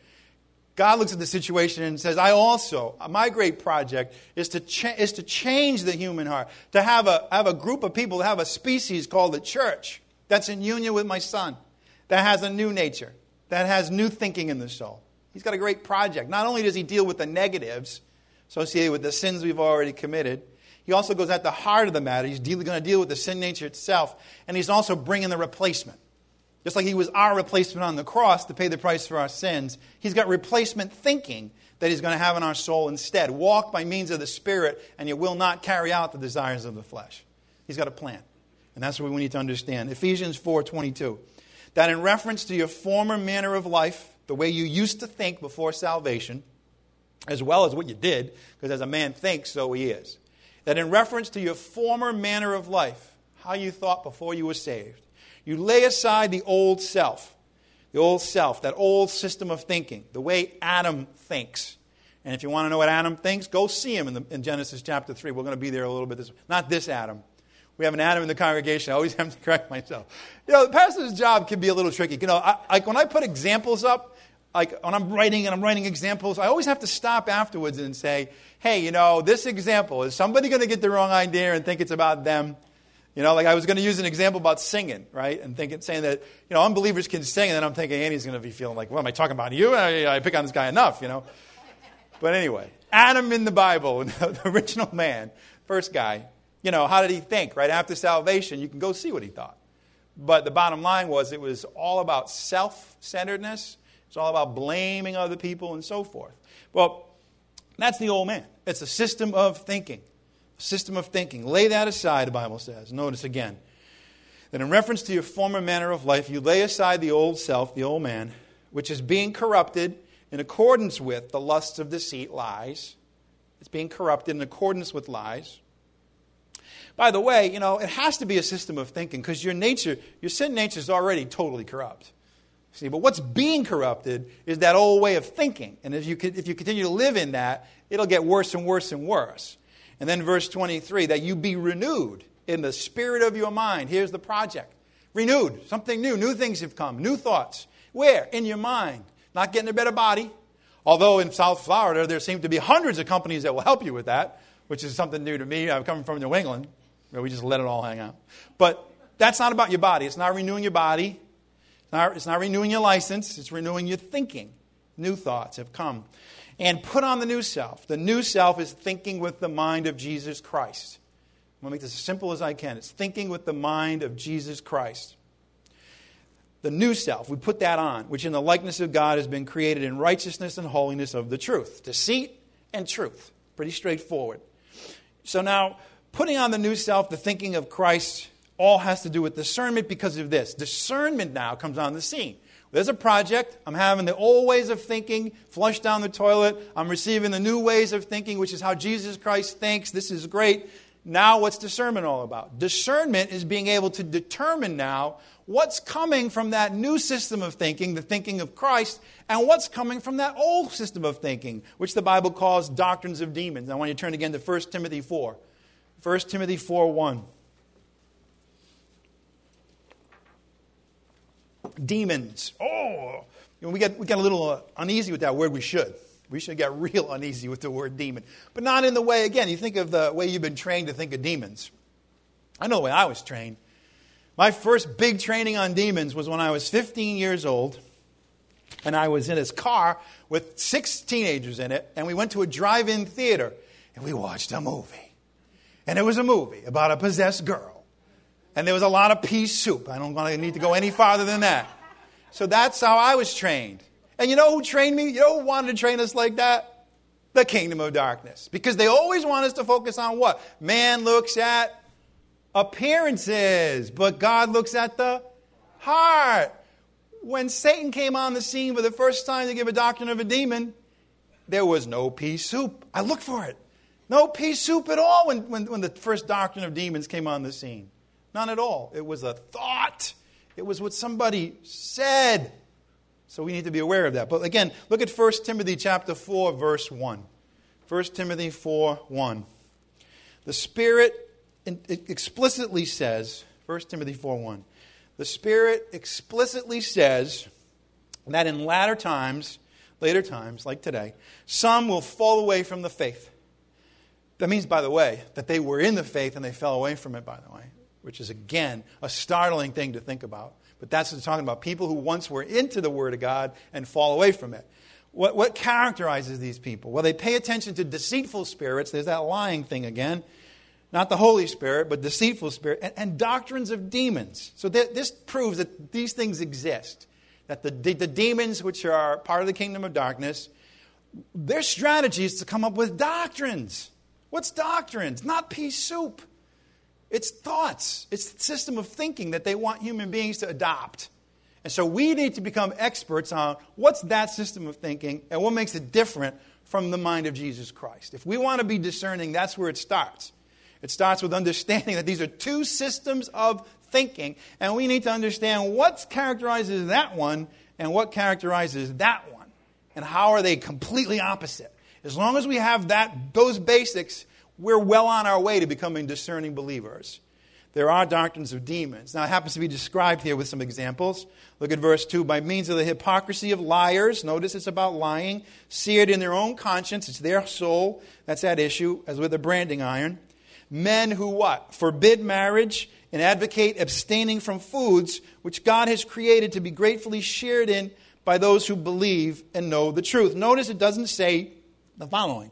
God looks at the situation and says, I also, my great project is to cha- is to change the human heart, to have a have a group of people, to have a species called the church that's in union with my Son, that has a new nature, that has new thinking in the soul. He's got a great project. Not only does He deal with the negatives associated with the sins we've already committed, He also goes at the heart of the matter. He's deal- going to deal with the sin nature itself, and He's also bringing the replacement. Just like He was our replacement on the cross to pay the price for our sins, He's got replacement thinking that He's going to have in our soul instead. Walk by means of the Spirit, and you will not carry out the desires of the flesh. He's got a plan. And that's what we need to understand. Ephesians four twenty-two. That in reference to your former manner of life, the way you used to think before salvation, as well as what you did, because as a man thinks, so he is. That in reference to your former manner of life, how you thought before you were saved, you lay aside the old self, the old self, that old system of thinking, the way Adam thinks. And if you want to know what Adam thinks, go see him in, the, in Genesis chapter three. We're going to be there a little bit. This, not this Adam. We have an Adam in the congregation. I always have to correct myself. You know, the pastor's job can be a little tricky. You know, I, like when I put examples up, like when I'm writing and I'm writing examples, I always have to stop afterwards and say, hey, you know, this example, is somebody going to get the wrong idea and think it's about them? You know, like I was going to use an example about singing, right? And thinking, saying that, you know, unbelievers can sing. And then I'm thinking Annie's going to be feeling like, well, am I talking about you? I, I pick on this guy enough, you know. But anyway, Adam in the Bible, the original man, first guy, you know, how did he think? Right after salvation, you can go see what he thought. But the bottom line was it was all about self-centeredness. It's all about blaming other people and so forth. Well, that's the old man. It's a system of thinking. System of thinking. Lay that aside, the Bible says. Notice again that in reference to your former manner of life, you lay aside the old self, the old man, which is being corrupted in accordance with the lusts of deceit, lies. It's being corrupted in accordance with lies. By the way, you know, it has to be a system of thinking because your nature, your sin nature is already totally corrupt. See, but what's being corrupted is that old way of thinking. And if you if you continue to live in that, it'll get worse and worse and worse. And then verse twenty-three, that you be renewed in the spirit of your mind. Here's the project. Renewed. Something new. New things have come. New thoughts. Where? In your mind. Not getting a better body. Although in South Florida, there seem to be hundreds of companies that will help you with that, which is something new to me. I'm coming from New England, where we just let it all hang out. But that's not about your body. It's not renewing your body. It's not, it's not renewing your license. It's renewing your thinking. New thoughts have come. And put on the new self. The new self is thinking with the mind of Jesus Christ. I'm going to make this as simple as I can. It's thinking with the mind of Jesus Christ. The new self, we put that on, which in the likeness of God has been created in righteousness and holiness of the truth. Deceit and truth. Pretty straightforward. So now, putting on the new self, the thinking of Christ, all has to do with discernment because of this. Discernment now comes on the scene. There's a project. I'm having the old ways of thinking flushed down the toilet. I'm receiving the new ways of thinking, which is how Jesus Christ thinks. This is great. Now what's discernment all about? Discernment is being able to determine now what's coming from that new system of thinking, the thinking of Christ, and what's coming from that old system of thinking, which the Bible calls doctrines of demons. I want you to turn again to First Timothy four. First Timothy four one. Demons. Oh, you know, we get we get a little uh, uneasy with that word. We should. We should get real uneasy with the word demon. But not in the way, again, you think of the way you've been trained to think of demons. I know the way I was trained. My first big training on demons was when I was fifteen years old. And I was in his car with six teenagers in it. And we went to a drive-in theater. And we watched a movie. And it was a movie about a possessed girl. And there was a lot of pea soup. I don't want to need to go any farther than that. So that's how I was trained. And you know who trained me? You know who wanted to train us like that? The kingdom of darkness. Because they always want us to focus on what? Man looks at appearances, but God looks at the heart. When Satan came on the scene for the first time to give a doctrine of a demon, there was no pea soup. I looked for it. No pea soup at all when, when, when the first doctrine of demons came on the scene. None at all. It was a thought. It was what somebody said. So we need to be aware of that. But again, look at First Timothy chapter four, verse one. First Timothy four, one. The Spirit explicitly says, First Timothy four, one. The Spirit explicitly says that in latter times, later times, like today, some will fall away from the faith. That means, by the way, that they were in the faith and they fell away from it, by the way, which is, again, a startling thing to think about. But that's what it's talking about, people who once were into the Word of God and fall away from it. What, what characterizes these people? Well, they pay attention to deceitful spirits. There's that lying thing again. Not the Holy Spirit, but deceitful spirit, and, and doctrines of demons. So th- this proves that these things exist. That the, the, the demons, which are part of the kingdom of darkness, their strategy is to come up with doctrines. What's doctrines? Not pea soup. It's thoughts. It's the system of thinking that they want human beings to adopt. And so we need to become experts on what's that system of thinking and what makes it different from the mind of Jesus Christ. If we want to be discerning, that's where it starts. It starts with understanding that these are two systems of thinking, and we need to understand what characterizes that one and what characterizes that one, and how are they completely opposite. As long as we have that, those basics, we're well on our way to becoming discerning believers. There are doctrines of demons. Now, it happens to be described here with some examples. Look at verse two. By means of the hypocrisy of liars, notice it's about lying, seared in their own conscience, it's their soul, that's at issue, as with a branding iron. Men who what? Forbid marriage and advocate abstaining from foods which God has created to be gratefully shared in by those who believe and know the truth. Notice it doesn't say the following.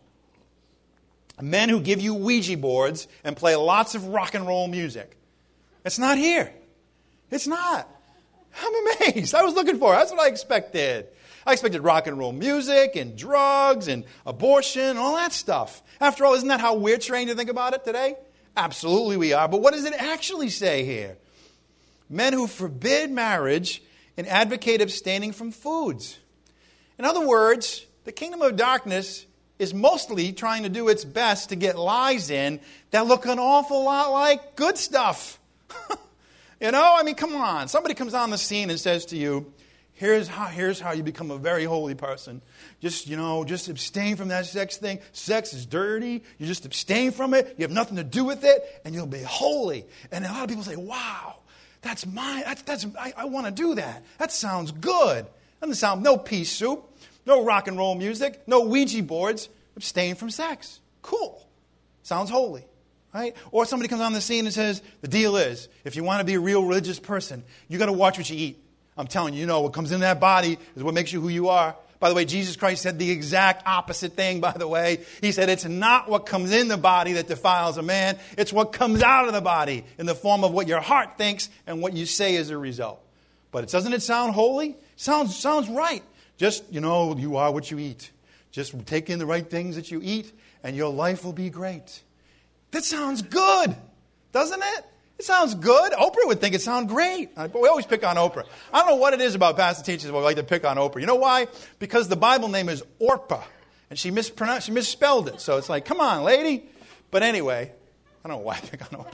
Men who give you Ouija boards and play lots of rock and roll music. It's not here. It's not. I'm amazed. I was looking for it. That's what I expected. I expected rock and roll music and drugs and abortion and all that stuff. After all, isn't that how we're trained to think about it today? Absolutely we are. But what does it actually say here? Men who forbid marriage and advocate abstaining from foods. In other words, the kingdom of darkness is mostly trying to do its best to get lies in that look an awful lot like good stuff. You know, I mean, come on. Somebody comes on the scene and says to you, Here's how, here's how you become a very holy person. Just, you know, just abstain from that sex thing. Sex is dirty. You just abstain from it. You have nothing to do with it, and you'll be holy. And a lot of people say, wow, that's mine. That's, that's, I, I want to do that. That sounds good. Doesn't sound, no pea soup, no rock and roll music, no Ouija boards. Abstain from sex. Cool. Sounds holy. Right? Or somebody comes on the scene and says, the deal is, if you want to be a real religious person, you got to watch what you eat. I'm telling you, you know, what comes in that body is what makes you who you are. By the way, Jesus Christ said the exact opposite thing, by the way. He said it's not what comes in the body that defiles a man. It's what comes out of the body in the form of what your heart thinks and what you say as a result. But it, doesn't it sound holy? Sounds, sounds right. Just, you know, you are what you eat. Just take in the right things that you eat and your life will be great. That sounds good, doesn't it? It sounds good. Oprah would think it sounds great. But we always pick on Oprah. I don't know what it is about pastor teachers, but we like to pick on Oprah. You know why? Because the Bible name is Orpah. And she mispronounced, she misspelled it. So it's like, come on, lady. But anyway, I don't know why I pick on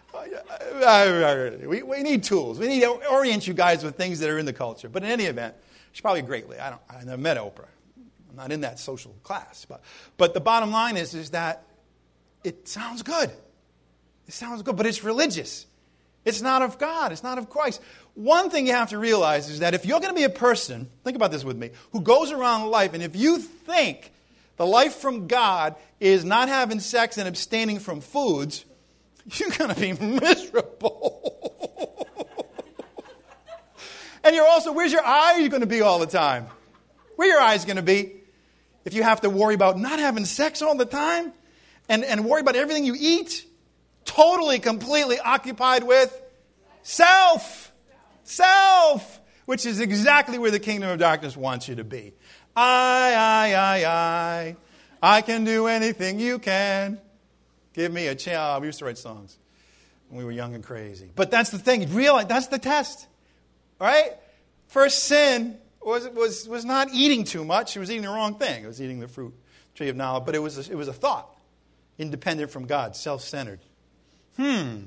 Oprah. We, we need tools. We need to orient you guys with things that are in the culture. But in any event, she's probably a great lady. I, don't, I never met Oprah. I'm not in that social class. But, but the bottom line is, is that it sounds good. It sounds good, but it's religious. It's not of God. It's not of Christ. One thing you have to realize is that if you're going to be a person, think about this with me, who goes around life, and if you think the life from God is not having sex and abstaining from foods, you're going to be miserable. And you're also, where's your eyes going to be all the time? Where are your eyes going to be if you have to worry about not having sex all the time and, and worry about everything you eat? Totally, completely occupied with self. Self. which is exactly where the kingdom of darkness wants you to be. I, I, I, I, I can do anything you can. Give me a chance. We used to write songs when we were young and crazy. But that's the thing. Realize that's the test. All right? First sin was, was, was not eating too much. It was eating the wrong thing. It was eating the fruit, tree of knowledge. But it was a, it was a thought, independent from God, self-centered. Hmm.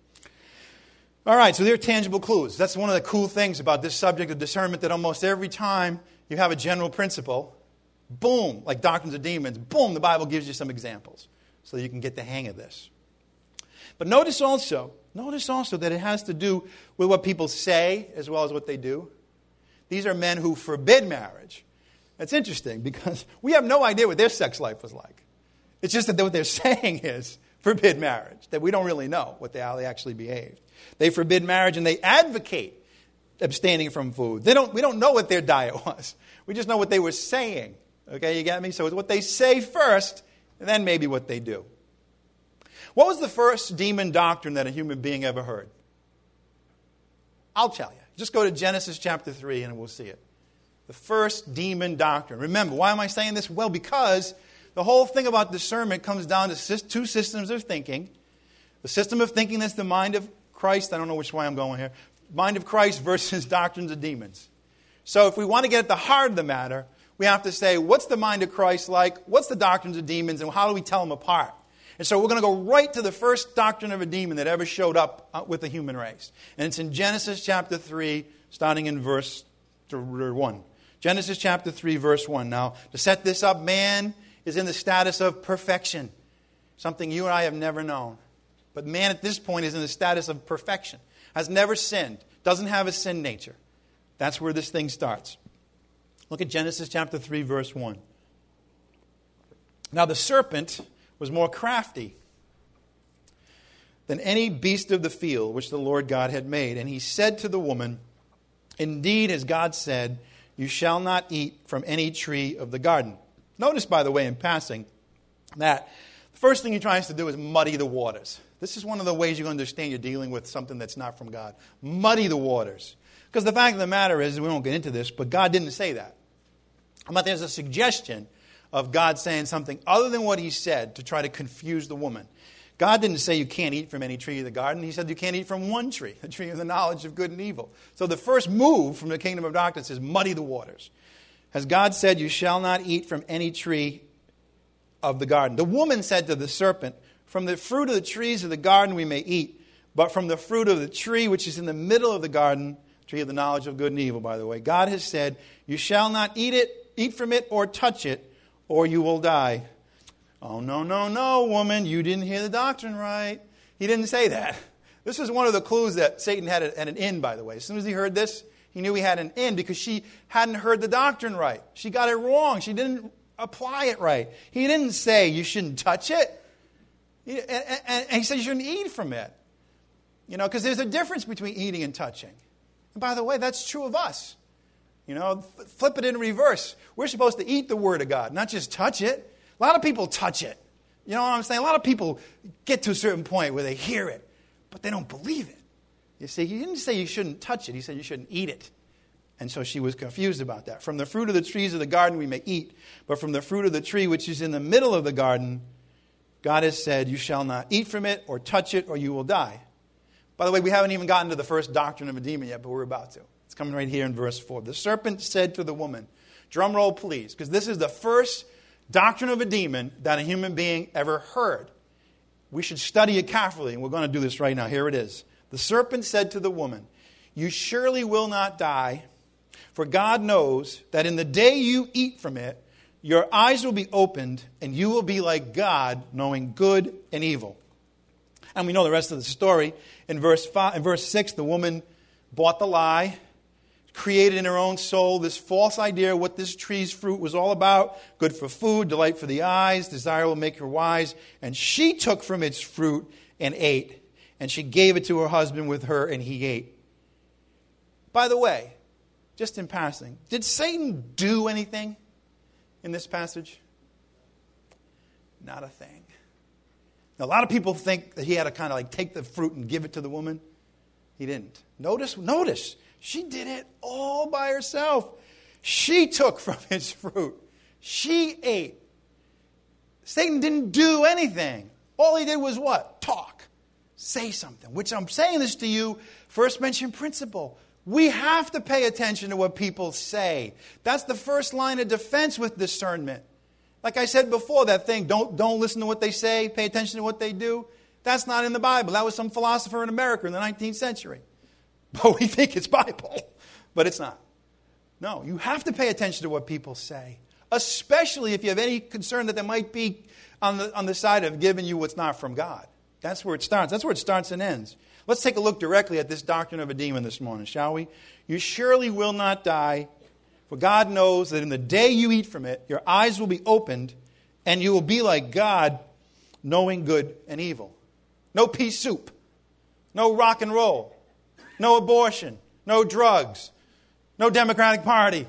All right, so there are tangible clues. That's one of the cool things about this subject of discernment, that almost every time you have a general principle, boom, like doctrines of demons, boom, the Bible gives you some examples so you can get the hang of this. But notice also, notice also that it has to do with what people say as well as what they do. These are men who forbid marriage. That's interesting because we have no idea what their sex life was like. It's just that what they're saying is forbid marriage, that we don't really know what they, how they actually behaved. They forbid marriage and they advocate abstaining from food. They don't, we don't know what their diet was. We just know what they were saying. Okay, you get me? So it's what they say first, and then maybe what they do. What was the first demon doctrine that a human being ever heard? I'll tell you. Just go to Genesis chapter three and we'll see it. The first demon doctrine. Remember, why am I saying this? Well, because the whole thing about discernment comes down to two systems of thinking. The system of thinking that's the mind of Christ. I don't know which way I'm going here. Mind of Christ versus doctrines of demons. So if we want to get at the heart of the matter, we have to say, what's the mind of Christ like? What's the doctrines of demons? And how do we tell them apart? And so we're going to go right to the first doctrine of a demon that ever showed up with the human race. And it's in Genesis chapter three, starting in verse one. Genesis chapter three, verse one. Now, to set this up, man is in the status of perfection. Something you and I have never known. But man at this point is in the status of perfection. Has never sinned. Doesn't have a sin nature. That's where this thing starts. Look at Genesis chapter three, verse one. Now the serpent was more crafty than any beast of the field which the Lord God had made. And he said to the woman, indeed, as God said, you shall not eat from any tree of the garden. Notice, by the way, in passing, that the first thing he tries to do is muddy the waters. This is one of the ways you understand you're dealing with something that's not from God. Muddy the waters. Because the fact of the matter is, we won't get into this, but God didn't say that. But there's a suggestion of God saying something other than what he said to try to confuse the woman. God didn't say you can't eat from any tree of the garden. He said you can't eat from one tree, the tree of the knowledge of good and evil. So the first move from the kingdom of darkness is muddy the waters. As God said, you shall not eat from any tree of the garden. The woman said to the serpent, from the fruit of the trees of the garden we may eat, but from the fruit of the tree which is in the middle of the garden, tree of the knowledge of good and evil, by the way, God has said, you shall not eat it, eat from it or touch it, or you will die. Oh, no, no, no, woman, you didn't hear the doctrine right. He didn't say that. This is one of the clues that Satan had at an end, by the way. As soon as he heard this, he knew he had an end because she hadn't heard the doctrine right. She got it wrong. She didn't apply it right. He didn't say you shouldn't touch it. He, and, and he said you shouldn't eat from it. You know, because there's a difference between eating and touching. And by the way, that's true of us. You know, flip it in reverse. We're supposed to eat the Word of God, not just touch it. A lot of people touch it. You know what I'm saying? A lot of people get to a certain point where they hear it, but they don't believe it. You see, he didn't say you shouldn't touch it. He said you shouldn't eat it. And so she was confused about that. From the fruit of the trees of the garden we may eat, but from the fruit of the tree which is in the middle of the garden, God has said, you shall not eat from it or touch it or you will die. By the way, we haven't even gotten to the first doctrine of a demon yet, but we're about to. It's coming right here in verse four. The serpent said to the woman, drum roll please, because this is the first doctrine of a demon that a human being ever heard. We should study it carefully, and we're going to do this right now. Here it is. The serpent said to the woman, you surely will not die, for God knows that in the day you eat from it, your eyes will be opened, and you will be like God, knowing good and evil. And we know the rest of the story. In verse five, in verse six, the woman bought the lie, created in her own soul this false idea of what this tree's fruit was all about. Good for food, delight for the eyes, desire will make her wise. And she took from its fruit and ate. And she gave it to her husband with her, and he ate. By the way, just in passing, did Satan do anything in this passage? Not a thing. Now, a lot of people think that he had to kind of like take the fruit and give it to the woman. He didn't. Notice, notice, she did it all by herself. She took from its fruit. She ate. Satan didn't do anything. All he did was what? Talk. Say something. Which I'm saying this to you, first mention principle. We have to pay attention to what people say. That's the first line of defense with discernment. Like I said before, that thing, don't, don't listen to what they say, pay attention to what they do. That's not in the Bible. That was some philosopher in America in the nineteenth century. But we think it's Bible. But it's not. No, you have to pay attention to what people say. Especially if you have any concern that they might be on the, on the side of giving you what's not from God. That's where it starts. That's where it starts and ends. Let's take a look directly at this doctrine of a demon this morning, shall we? You surely will not die, for God knows that in the day you eat from it, your eyes will be opened, and you will be like God, knowing good and evil. No pea soup. No rock and roll. No abortion. No drugs. No Democratic Party.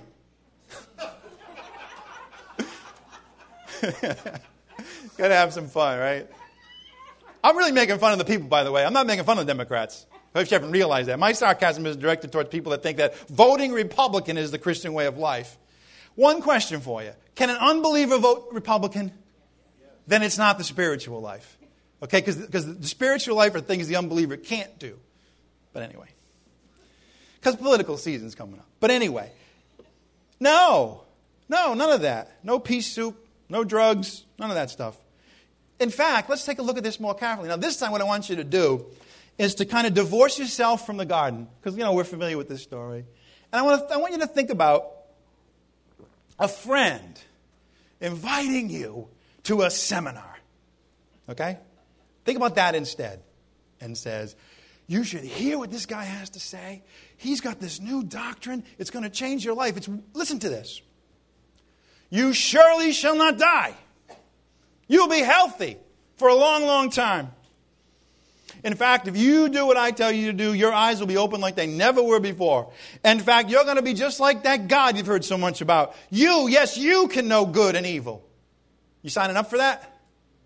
Got to have some fun, right? I'm really making fun of the people, by the way. I'm not making fun of the Democrats. I hope you haven't realized that. My sarcasm is directed towards people that think that voting Republican is the Christian way of life. One question for you. Can an unbeliever vote Republican? Then it's not the spiritual life. Okay, because the spiritual life are things the unbeliever can't do. But anyway. Because political season's coming up. But anyway. No. No, none of that. No pea soup. No drugs. None of that stuff. In fact, let's take a look at this more carefully. Now, this time what I want you to do is to kind of divorce yourself from the garden. Because, you know, we're familiar with this story. And I want, to, I want you to think about a friend inviting you to a seminar. Okay? Think about that instead. And says, you should hear what this guy has to say. He's got this new doctrine. It's going to change your life. It's, listen to this. You surely shall not die. You'll be healthy for a long, long time. In fact, if you do what I tell you to do, your eyes will be open like they never were before. In fact, you're going to be just like that God you've heard so much about. You, yes, you can know good and evil. You signing up for that?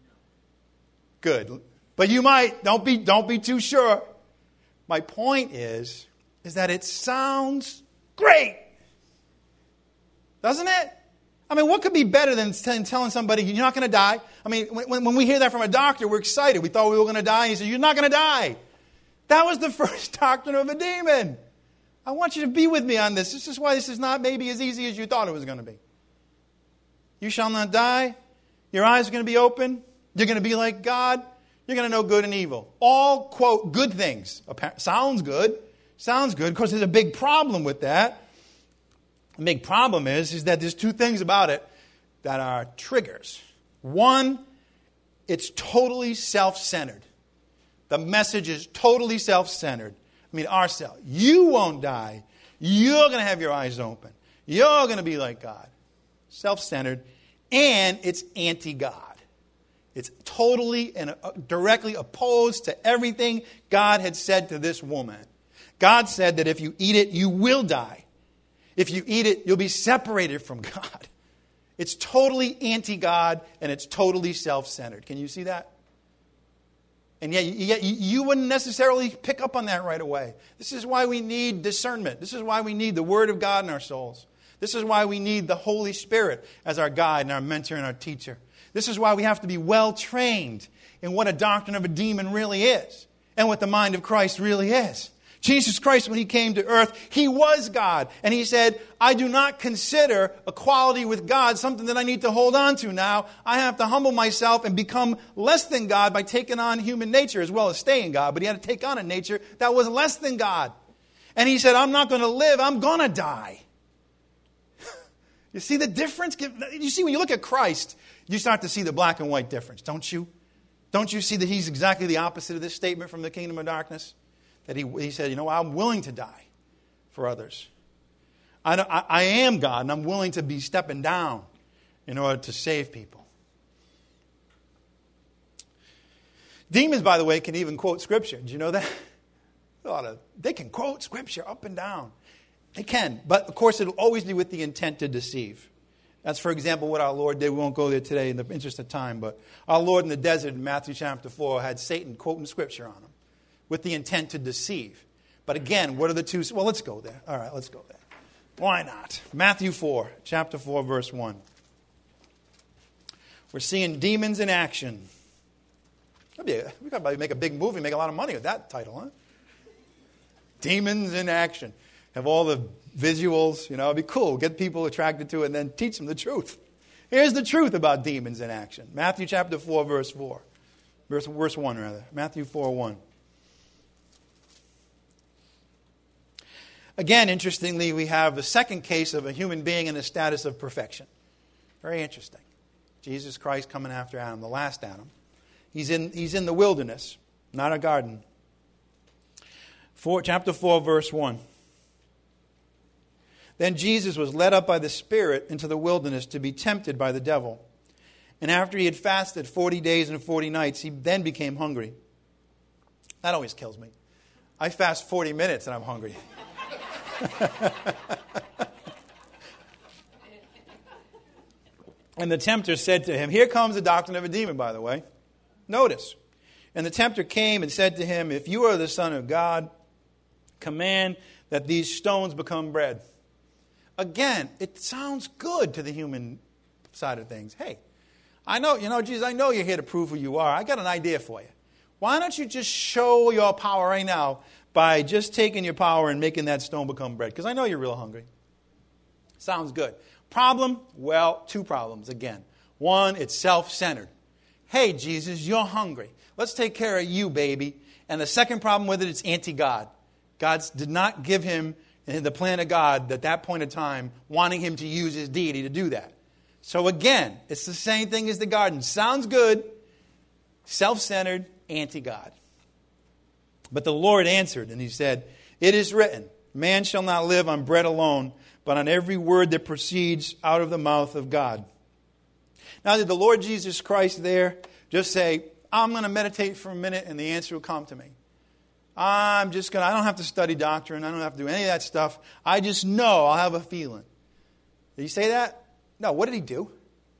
Good. But you might. Don't be, don't be too sure. My point is, is that it sounds great. Doesn't it? I mean, what could be better than telling somebody you're not going to die? I mean, when, when we hear that from a doctor, we're excited. We thought we were going to die. And he said, you're not going to die. That was the first doctrine of a demon. I want you to be with me on this. This is why this is not maybe as easy as you thought it was going to be. You shall not die. Your eyes are going to be open. You're going to be like God. You're going to know good and evil. All, quote, good things. Sounds good. Sounds good. Of course, there's a big problem with that. The big problem is, is that there's two things about it that are triggers. One, it's totally self-centered. The message is totally self-centered. I mean, ourselves. You won't die. You're going to have your eyes open. You're going to be like God. Self-centered. And it's anti-God. It's totally and directly opposed to everything God had said to this woman. God said that if you eat it, you will die. If you eat it, you'll be separated from God. It's totally anti-God and it's totally self-centered. Can you see that? And yet, yet you wouldn't necessarily pick up on that right away. This is why we need discernment. This is why we need the Word of God in our souls. This is why we need the Holy Spirit as our guide and our mentor and our teacher. This is why we have to be well trained in what a doctrine of a demon really is and what the mind of Christ really is. Jesus Christ, when He came to earth, He was God. And He said, I do not consider equality with God something that I need to hold on to now. I have to humble myself and become less than God by taking on human nature as well as staying God. But He had to take on a nature that was less than God. And He said, I'm not going to live, I'm going to die. You see the difference? You see, when you look at Christ, you start to see the black and white difference, don't you? Don't you see that He's exactly the opposite of this statement from the kingdom of darkness? That he, he said, you know, I'm willing to die for others. I, I, I am God, and I'm willing to be stepping down in order to save people. Demons, by the way, can even quote Scripture. Did you know that? They can quote Scripture up and down. They can, but of course it'll always be with the intent to deceive. That's, for example, what our Lord did. We won't go there today in the interest of time, but our Lord in the desert in Matthew chapter four had Satan quoting Scripture on him, with the intent to deceive. But again, what are the two? Well, let's go there. All right, let's go there. Why not? Matthew four, chapter four, verse one. We're seeing demons in action. We could probably make a big movie, make a lot of money with that title, huh? Demons in action. Have all the visuals, you know, it'd be cool. Get people attracted to it and then teach them the truth. Here's the truth about demons in action. Matthew chapter four, verse four. Verse, verse one, rather. Matthew four, one. Again, interestingly, we have a second case of a human being in a status of perfection. Very interesting. Jesus Christ coming after Adam, the last Adam. He's in, he's in the wilderness, not a garden. Four, chapter four, verse one. Then Jesus was led up by the Spirit into the wilderness to be tempted by the devil. And after he had fasted forty days and forty nights, he then became hungry. That always kills me. I fast forty minutes and I'm hungry. And the tempter said to him, here comes the doctrine of a demon, by the way. Notice. And the tempter came and said to him, if you are the Son of God, command that these stones become bread. Again, it sounds good to the human side of things. Hey, I know, you know, Jesus, I know you're here to prove who you are. I got an idea for you. Why don't you just show your power right now by just taking your power and making that stone become bread? Because I know you're real hungry. Sounds good. Problem? Well, two problems again. One, it's self-centered. Hey, Jesus, you're hungry. Let's take care of you, baby. And the second problem with it, it's anti-God. God did not give him the plan of God at that point in time, wanting him to use his deity to do that. So again, it's the same thing as the garden. Sounds good, self-centered, anti-God. But the Lord answered, and he said, it is written, man shall not live on bread alone, but on every word that proceeds out of the mouth of God. Now, did the Lord Jesus Christ there just say, I'm going to meditate for a minute and the answer will come to me? I'm just going to, I don't have to study doctrine. I don't have to do any of that stuff. I just know I'll have a feeling. Did he say that? No. What did he do?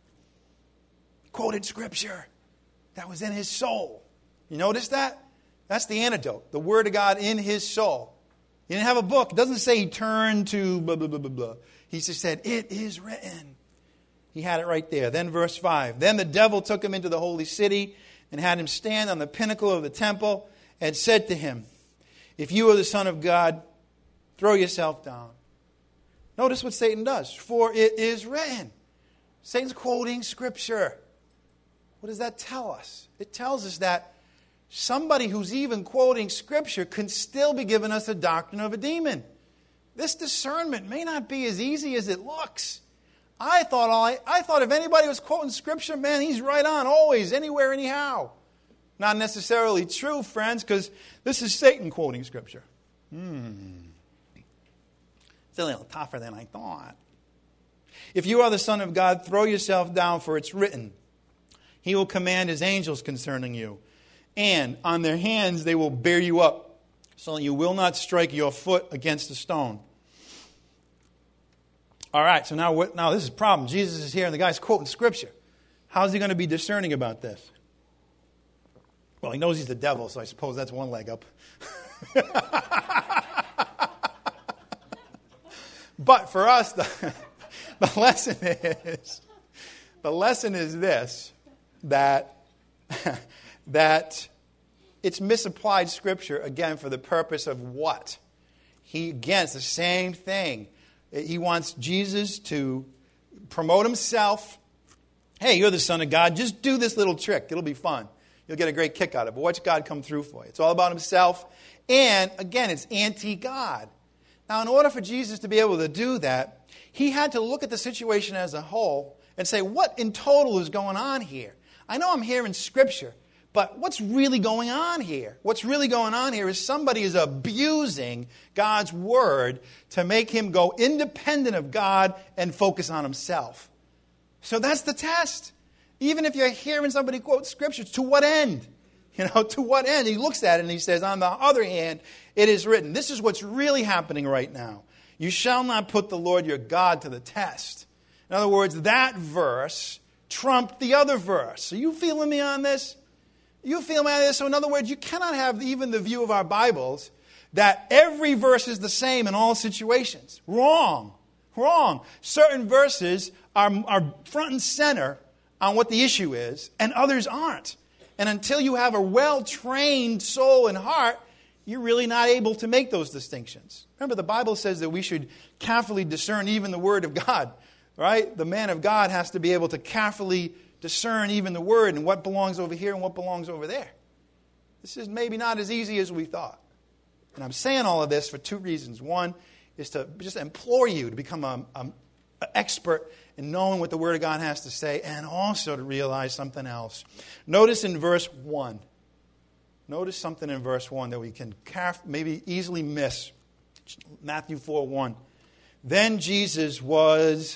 He quoted Scripture that was in his soul. You notice that? That's the antidote. The Word of God in his soul. He didn't have a book. It doesn't say he turned to blah, blah, blah, blah, blah. He just said, it is written. He had it right there. Then verse five. Then the devil took him into the holy city and had him stand on the pinnacle of the temple and said to him, if you are the Son of God, throw yourself down. Notice what Satan does. For it is written. Satan's quoting Scripture. What does that tell us? It tells us that somebody who's even quoting Scripture can still be giving us a doctrine of a demon. This discernment may not be as easy as it looks. I thought all I, I thought if anybody was quoting Scripture, man, he's right on, always, anywhere, anyhow. Not necessarily true, friends, because this is Satan quoting Scripture. Hmm. It's a little tougher than I thought. If you are the Son of God, throw yourself down, for it's written. He will command his angels concerning you. And on their hands they will bear you up, so that you will not strike your foot against a stone. All right, so now, what, now this is a problem. Jesus is here and the guy's quoting Scripture. How's he going to be discerning about this? Well, he knows he's the devil, so I suppose that's one leg up. But for us, the, the lesson is, the lesson is this, that, that it's misapplied Scripture, again, for the purpose of what? He, again, it's the same thing. He wants Jesus to promote himself. Hey, you're the Son of God. Just do this little trick. It'll be fun. You'll get a great kick out of it. But watch God come through for you. It's all about himself. And, again, it's anti-God. Now, in order for Jesus to be able to do that, he had to look at the situation as a whole and say, what in total is going on here? I know I'm hearing Scripture, but what's really going on here? What's really going on here is somebody is abusing God's Word to make him go independent of God and focus on himself. So that's the test. Even if you're hearing somebody quote Scripture, to what end? You know, to what end? He looks at it and he says, on the other hand, it is written. This is what's really happening right now. You shall not put the Lord your God to the test. In other words, that verse trumped the other verse. Are you feeling me on this? You feel me on this? So in other words, you cannot have even the view of our Bibles that every verse is the same in all situations. Wrong. Wrong. Certain verses are, are front and center on what the issue is, and others aren't. And until you have a well-trained soul and heart, you're really not able to make those distinctions. Remember, the Bible says that we should carefully discern even the Word of God, right? The man of God has to be able to carefully discern even the Word and what belongs over here and what belongs over there. This is maybe not as easy as we thought. And I'm saying all of this for two reasons. One is to just implore you to become a, a, an expert in knowing what the Word of God has to say, and also to realize something else. Notice in verse one. Notice something in verse one that we can caref- maybe easily miss. Matthew four one. Then Jesus was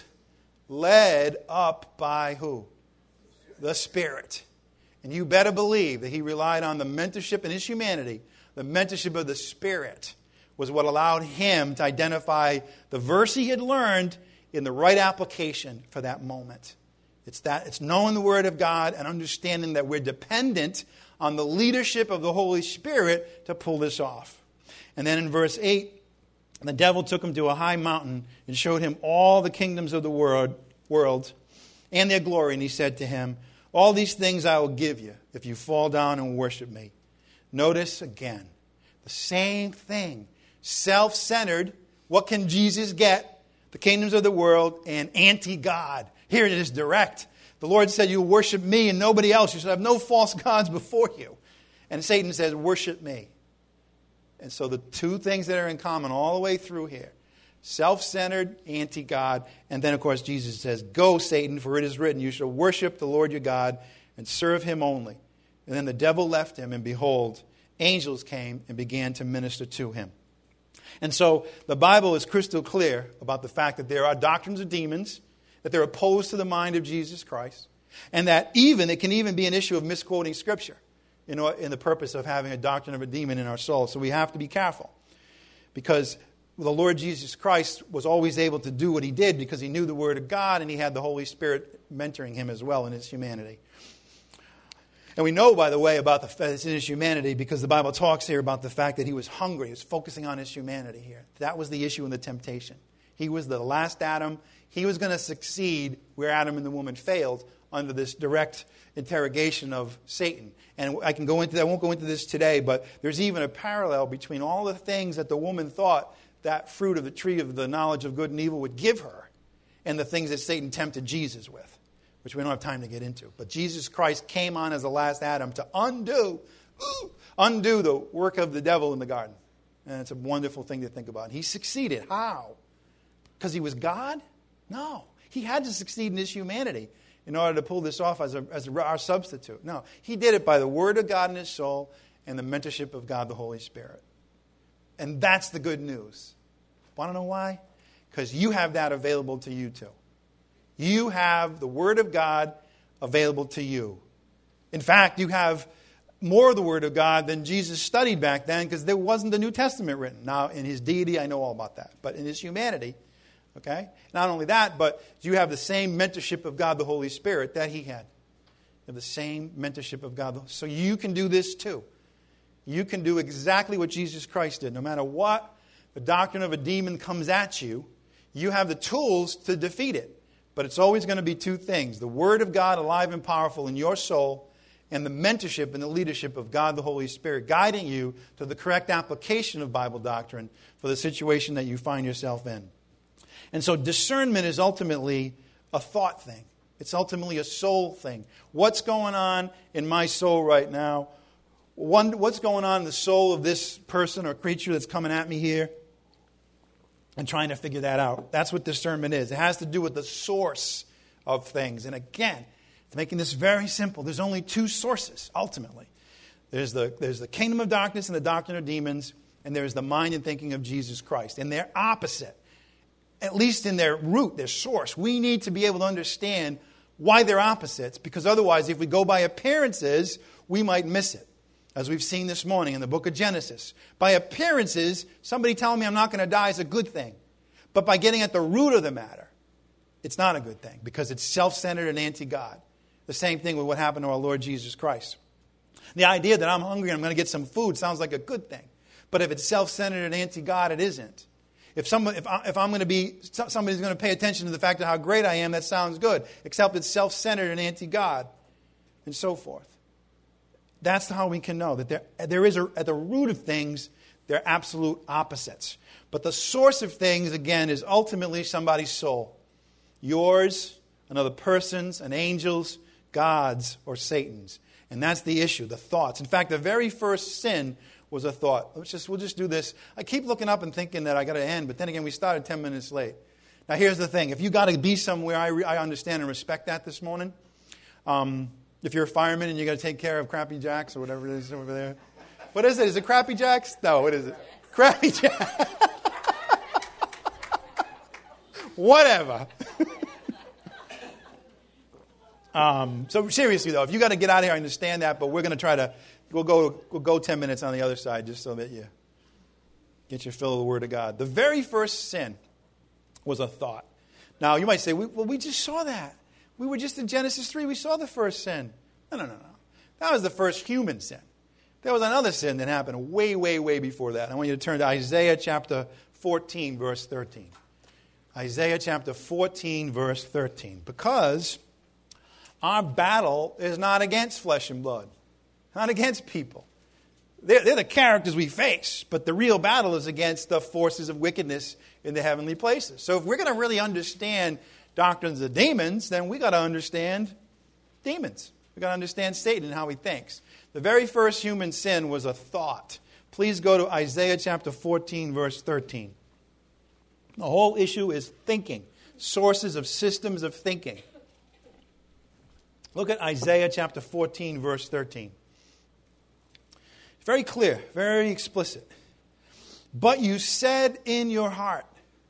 led up by who? The Spirit. And you better believe that he relied on the mentorship in his humanity. The mentorship of the Spirit was what allowed him to identify the verse he had learned in the right application for that moment. It's that it's knowing the Word of God and understanding that we're dependent on the leadership of the Holy Spirit to pull this off. And then in verse eight, the devil took him to a high mountain and showed him all the kingdoms of the world, world and their glory. And he said to him, all these things I will give you if you fall down and worship me. Notice again, the same thing. Self-centered. What can Jesus get? The kingdoms of the world and anti-God. Here it is direct. The Lord said, you worship me and nobody else. You should have no false gods before you. And Satan says, worship me. And so the two things that are in common all the way through here. Self-centered, anti-God. And then, of course, Jesus says, go, Satan, for it is written, you shall worship the Lord your God and serve him only. And then the devil left him, and behold, angels came and began to minister to him. And so the Bible is crystal clear about the fact that there are doctrines of demons, that they're opposed to the mind of Jesus Christ, and that even it can even be an issue of misquoting Scripture, you know, in the purpose of having a doctrine of a demon in our soul. So we have to be careful, because the Lord Jesus Christ was always able to do what he did because he knew the Word of God and he had the Holy Spirit mentoring him as well in his humanity. And we know, by the way, about the, in his humanity because the Bible talks here about the fact that he was hungry. He was focusing on his humanity here. That was the issue in the temptation. He was the last Adam. He was going to succeed where Adam and the woman failed under this direct interrogation of Satan. And I can go into that. I won't go into this today, but there's even a parallel between all the things that the woman thought that fruit of the tree of the knowledge of good and evil would give her and the things that Satan tempted Jesus with, which we don't have time to get into. But Jesus Christ came on as the last Adam to undo, ooh, undo the work of the devil in the garden. And it's a wonderful thing to think about. He succeeded. How? Because he was God? No. He had to succeed in his humanity in order to pull this off as, a, as a, our substitute. No. He did it by the Word of God in his soul and the mentorship of God the Holy Spirit. And that's the good news. Want to know why? Because you have that available to you too. You have the Word of God available to you. In fact, you have more of the Word of God than Jesus studied back then because there wasn't the New Testament written. Now, in his deity, I know all about that. But in his humanity, okay? Not only that, but you have the same mentorship of God the Holy Spirit that he had. You have the same mentorship of God. So you can do this too. You can do exactly what Jesus Christ did. No matter what the doctrine of a demon comes at you, you have the tools to defeat it. But it's always going to be two things. The Word of God alive and powerful in your soul, and the mentorship and the leadership of God the Holy Spirit guiding you to the correct application of Bible doctrine for the situation that you find yourself in. And so discernment is ultimately a thought thing. It's ultimately a soul thing. What's going on in my soul right now? One, what's going on in the soul of this person or creature that's coming at me here? And trying to figure that out. That's what discernment is. It has to do with the source of things. And again, it's making this very simple. There's only two sources, ultimately. There's the, there's the kingdom of darkness and the doctrine of demons, and there's the mind and thinking of Jesus Christ. And they're opposite, at least in their root, their source. We need to be able to understand why they're opposites, because otherwise, if we go by appearances, we might miss it. As we've seen this morning in the book of Genesis. By appearances, somebody telling me I'm not going to die is a good thing. But by getting at the root of the matter, it's not a good thing because it's self-centered and anti-God. The same thing with what happened to our Lord Jesus Christ. The idea that I'm hungry and I'm going to get some food sounds like a good thing. But if it's self-centered and anti-God, it isn't. If someone, if, I, if I'm going to be, somebody's going to pay attention to the fact of how great I am, that sounds good. Except it's self-centered and anti-God, and so forth. That's how we can know that there, there is a, at the root of things, they're absolute opposites. But the source of things, again, is ultimately somebody's soul. Yours, another person's, an angel's, God's, or Satan's. And that's the issue, the thoughts. In fact, the very first sin was a thought. Let's just, we'll just do this. I keep looking up and thinking that I got to end, but then again, we started ten minutes late. Now, here's the thing. If you got to be somewhere, I, re, I understand and respect that this morning. Um, if you're a fireman and you got to take care of Crappy Jacks or whatever it is over there. What is it? Is it Crappy Jacks? No, what is it? Crappy Jacks. Whatever. um, so seriously, though, if you got to get out of here, I understand that, but we're going to try to, we'll go, we'll go ten minutes on the other side just so that you get your fill of the Word of God. The very first sin was a thought. Now, you might say, well, we just saw that. We were just in Genesis three. We saw the first sin. No, no, no, no. That was the first human sin. There was another sin that happened way, way, way before that. I want you to turn to Isaiah chapter fourteen, verse thirteen. Isaiah chapter fourteen, verse thirteen. Because our battle is not against flesh and blood, not against people. They're, they're the characters we face, but the real battle is against the forces of wickedness in the heavenly places. So if we're going to really understand doctrines of demons, then we got to understand demons. We got to understand Satan and how he thinks. The very first human sin was a thought. Please go to Isaiah chapter fourteen, verse thirteen. The whole issue is thinking, sources of systems of thinking. Look at Isaiah chapter fourteen, verse thirteen. Very clear, very explicit. But you said in your heart.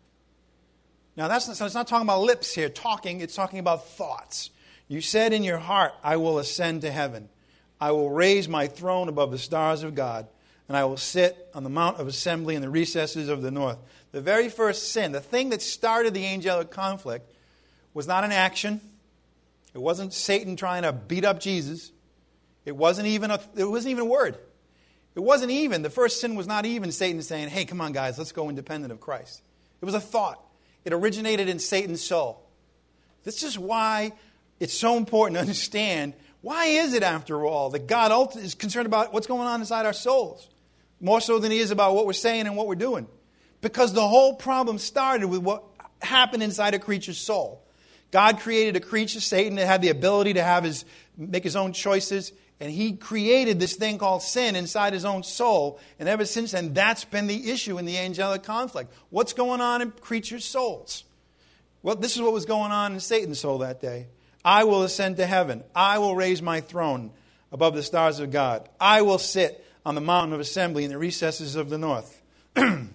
Now, that's not, so it's not talking about lips here, talking. It's talking about thoughts. You said in your heart, I will ascend to heaven. I will raise my throne above the stars of God, and I will sit on the mount of assembly in the recesses of the north. The very first sin, the thing that started the angelic conflict, was not an action. It wasn't Satan trying to beat up Jesus. It wasn't even a, it wasn't even a word. It wasn't even, the first sin was not even Satan saying, hey, come on, guys, let's go independent of Christ. It was a thought. It originated in Satan's soul. This is why it's so important to understand, why is it, after all, that God is concerned about what's going on inside our souls, more so than he is about what we're saying and what we're doing? Because the whole problem started with what happened inside a creature's soul. God created a creature, Satan, that had the ability to have his make his own choices, and he created this thing called sin inside his own soul. And ever since then, that's been the issue in the angelic conflict. What's going on in creatures' souls? Well, this is what was going on in Satan's soul that day. I will ascend to heaven. I will raise my throne above the stars of God. I will sit on the mountain of assembly in the recesses of the north. I,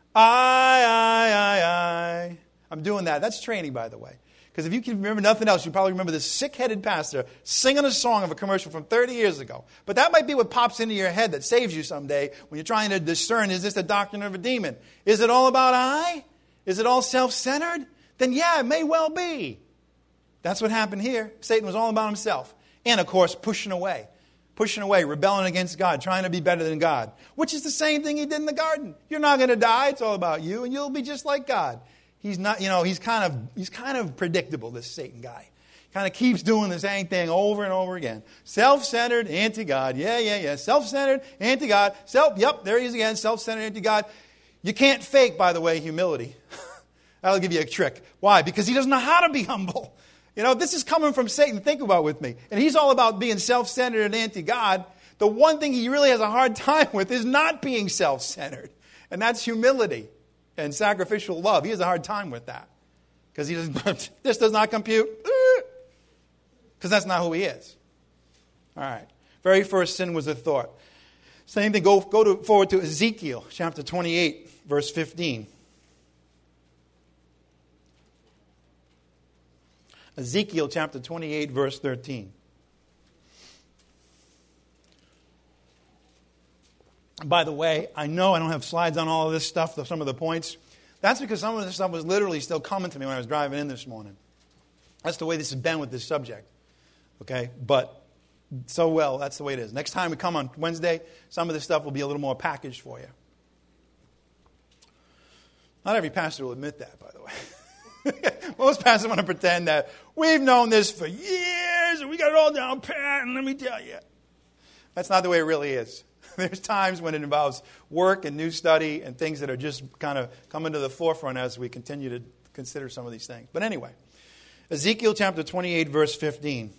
I, I, I. I'm doing that. That's training, by the way. Because if you can remember nothing else, you probably remember this sick-headed pastor singing a song of a commercial from thirty years ago. But that might be what pops into your head that saves you someday when you're trying to discern, is this the doctrine of a demon? Is it all about I? Is it all self-centered? Then yeah, it may well be. That's what happened here. Satan was all about himself. And, of course, pushing away. Pushing away, rebelling against God, trying to be better than God. Which is the same thing he did in the garden. You're not going to die. It's all about you. And you'll be just like God. He's not, you know, he's kind of he's kind of predictable, this Satan guy. Kind of keeps doing the same thing over and over again. Self-centered, anti-God. Yeah, yeah, yeah. Self-centered, anti-God. Self, yep, there he is again. Self-centered, anti-God. You can't fake, by the way, humility. That'll give you a trick. Why? Because he doesn't know how to be humble. You know, this is coming from Satan. Think about it with me. And he's all about being self-centered and anti-God. The one thing he really has a hard time with is not being self-centered. And that's humility and sacrificial love. He has a hard time with that. Because he doesn't, this does not compute. Because that's not who he is. All right. Very first sin was a thought. Same thing. Go, go to, forward to Ezekiel chapter twenty-eight, verse fifteen. Ezekiel chapter twenty-eight, verse thirteen. By the way, I know I don't have slides on all of this stuff, some of the points. That's because some of this stuff was literally still coming to me when I was driving in this morning. That's the way this has been with this subject. Okay? But so well, that's the way it is. Next time we come on Wednesday, some of this stuff will be a little more packaged for you. Not every pastor will admit that, by the way. Most pastors want to pretend that we've known this for years and we got it all down pat, and let me tell you. That's not the way it really is. There's times when it involves work and new study and things that are just kind of coming to the forefront as we continue to consider some of these things. But anyway, Ezekiel chapter twenty-eight, verse fifteen.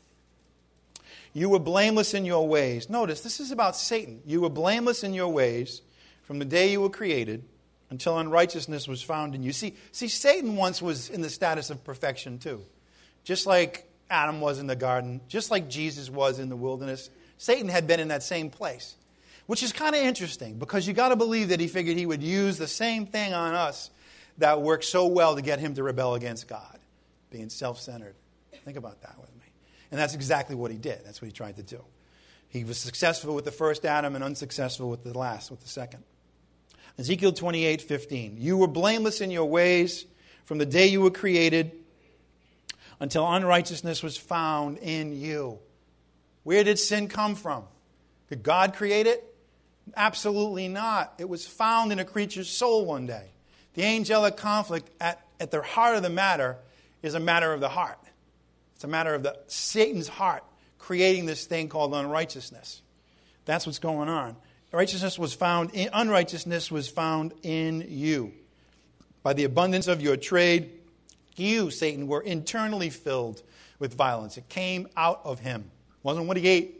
You were blameless in your ways. Notice, this is about Satan. You were blameless in your ways from the day you were created until unrighteousness was found in you. See, see, Satan once was in the status of perfection too. Just like Adam was in the garden, just like Jesus was in the wilderness, Satan had been in that same place. Which is kind of interesting, because you got to believe that he figured he would use the same thing on us that worked so well to get him to rebel against God, being self-centered. Think about that with me. And that's exactly what he did. That's what he tried to do. He was successful with the first Adam and unsuccessful with the last, with the second. Ezekiel twenty-eight fifteen. You were blameless in your ways from the day you were created until unrighteousness was found in you. Where did sin come from? Did God create it? Absolutely not. It was found in a creature's soul one day. The angelic conflict at, at the heart of the matter is a matter of the heart. It's a matter of the Satan's heart creating this thing called unrighteousness. That's what's going on. Righteousness was found in, unrighteousness was found in you. By the abundance of your trade, you, Satan, were internally filled with violence. It came out of him. It wasn't what he ate.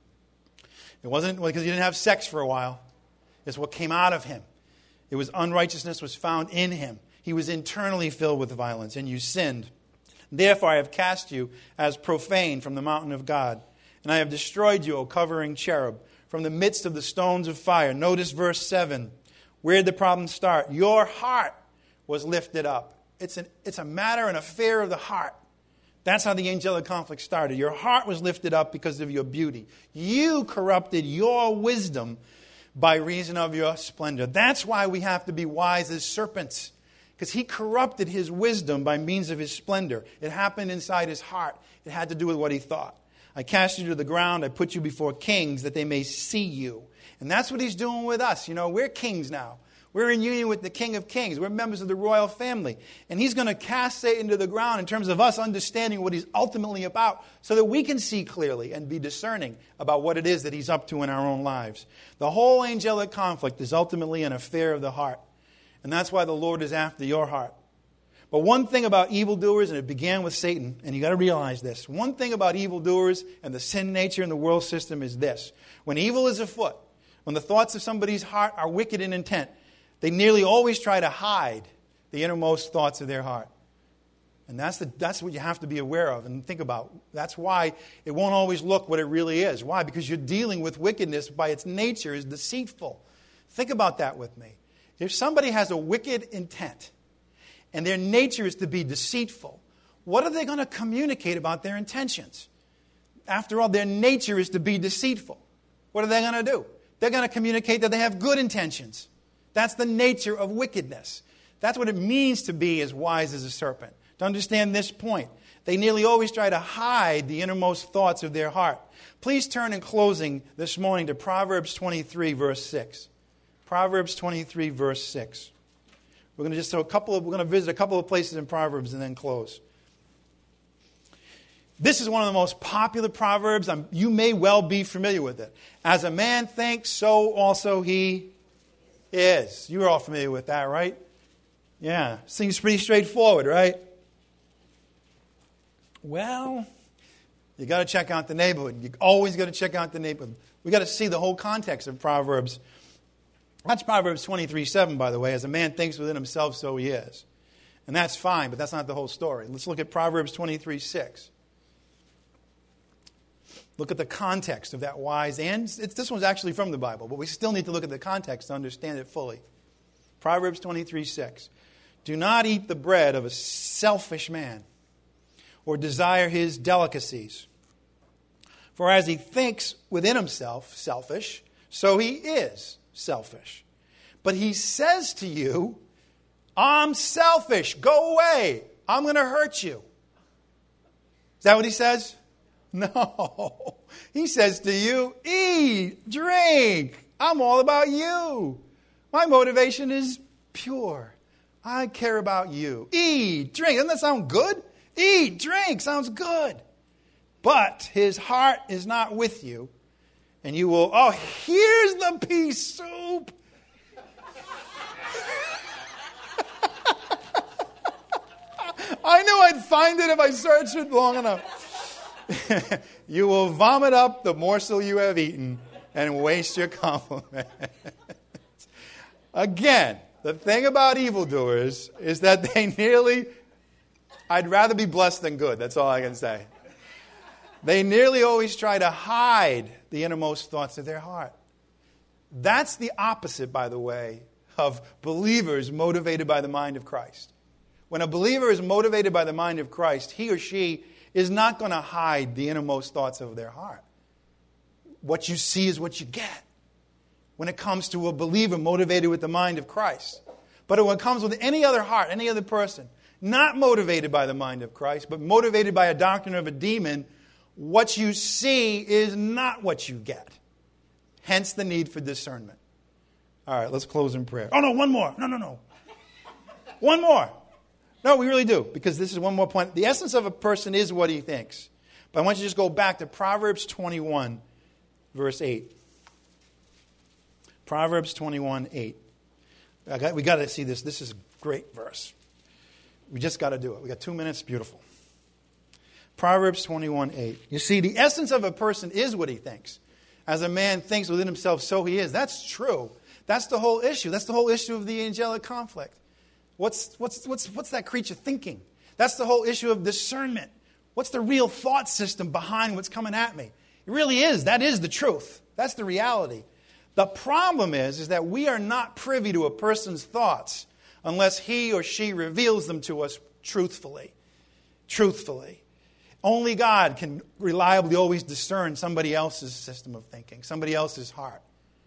It wasn't because he didn't have sex for a while. It's what came out of him. It was unrighteousness was found in him. He was internally filled with violence, and you sinned. Therefore I have cast you as profane from the mountain of God, and I have destroyed you, O covering cherub, from the midst of the stones of fire. Notice verse seven. Where did the problem start? Your heart was lifted up. It's, an, it's a matter, an affair of the heart. That's how the angelic conflict started. Your heart was lifted up because of your beauty. You corrupted your wisdom by reason of your splendor. That's why we have to be wise as serpents. Because he corrupted his wisdom by means of his splendor. It happened inside his heart. It had to do with what he thought. I cast you to the ground. I put you before kings that they may see you. And that's what he's doing with us. You know, we're kings now. We're in union with the King of Kings. We're members of the royal family. And he's going to cast Satan to the ground in terms of us understanding what he's ultimately about so that we can see clearly and be discerning about what it is that he's up to in our own lives. The whole angelic conflict is ultimately an affair of the heart. And that's why the Lord is after your heart. But one thing about evildoers, and it began with Satan, and you got to realize this. One thing about evildoers and the sin nature in the world system is this. When evil is afoot, when the thoughts of somebody's heart are wicked in intent, they nearly always try to hide the innermost thoughts of their heart. And that's the, that's what you have to be aware of and think about. That's why it won't always look what it really is. Why? Because you're dealing with wickedness by its nature is deceitful. Think about that with me. If somebody has a wicked intent and their nature is to be deceitful, what are they going to communicate about their intentions? After all, their nature is to be deceitful. What are they going to do? They're going to communicate that they have good intentions. That's the nature of wickedness. That's what it means to be as wise as a serpent. To understand this point, they nearly always try to hide the innermost thoughts of their heart. Please turn in closing this morning to Proverbs twenty-three, verse six. Proverbs twenty-three, verse six. We're going to just so a couple of we're going to visit a couple of places in Proverbs and then close. This is one of the most popular proverbs. I'm, you may well be familiar with it. As a man thinks, so also he is. You're all familiar with that, right? Yeah. Seems pretty straightforward, right? Well, you got to check out the neighborhood. You always got to check out the neighborhood. We got to see the whole context of Proverbs. That's Proverbs twenty-three seven, by the way. As a man thinks within himself, so he is. And that's fine, but that's not the whole story. Let's look at Proverbs twenty-three six. Look at the context of that wise, and it's, this one's actually from the Bible, but we still need to look at the context to understand it fully. Proverbs twenty-three six. Do not eat the bread of a selfish man, or desire his delicacies. For as he thinks within himself, selfish, so he is selfish. But he says to you, I'm selfish, go away, I'm going to hurt you. Is that what he says? No. He says to you, eat, drink. I'm all about you. My motivation is pure. I care about you. Eat, drink. Doesn't that sound good? Eat, drink. Sounds good. But his heart is not with you. And you will, oh, here's the pea soup. I knew I'd find it if I searched it long enough. You will vomit up the morsel you have eaten and waste your compliment. Again, the thing about evildoers is that they nearly, I'd rather be blessed than good. That's all I can say. They nearly always try to hide the innermost thoughts of their heart. That's the opposite, by the way, of believers motivated by the mind of Christ. When a believer is motivated by the mind of Christ, he or she is not going to hide the innermost thoughts of their heart. What you see is what you get when it comes to a believer motivated with the mind of Christ. But when it comes with any other heart, any other person, not motivated by the mind of Christ, but motivated by a doctrine of a demon, what you see is not what you get. Hence the need for discernment. All right, let's close in prayer. Oh, no, one more. No, no, no. One more. No, we really do, because this is one more point. The essence of a person is what he thinks. But I want you to just go back to Proverbs twenty-one, verse eight. Proverbs twenty-one, eight. I got, we got to see this. This is a great verse. We just got to do it. We got two minutes. Beautiful. Proverbs twenty-one, eight. You see, the essence of a person is what he thinks. As a man thinks within himself, so he is. That's true. That's the whole issue. That's the whole issue of the angelic conflict. What's, what's, what's, what's that creature thinking? That's the whole issue of discernment. What's the real thought system behind what's coming at me? It really is. That is the truth. That's the reality. The problem is, is that we are not privy to a person's thoughts unless he or she reveals them to us truthfully. Truthfully. Only God can reliably always discern somebody else's system of thinking, somebody else's heart.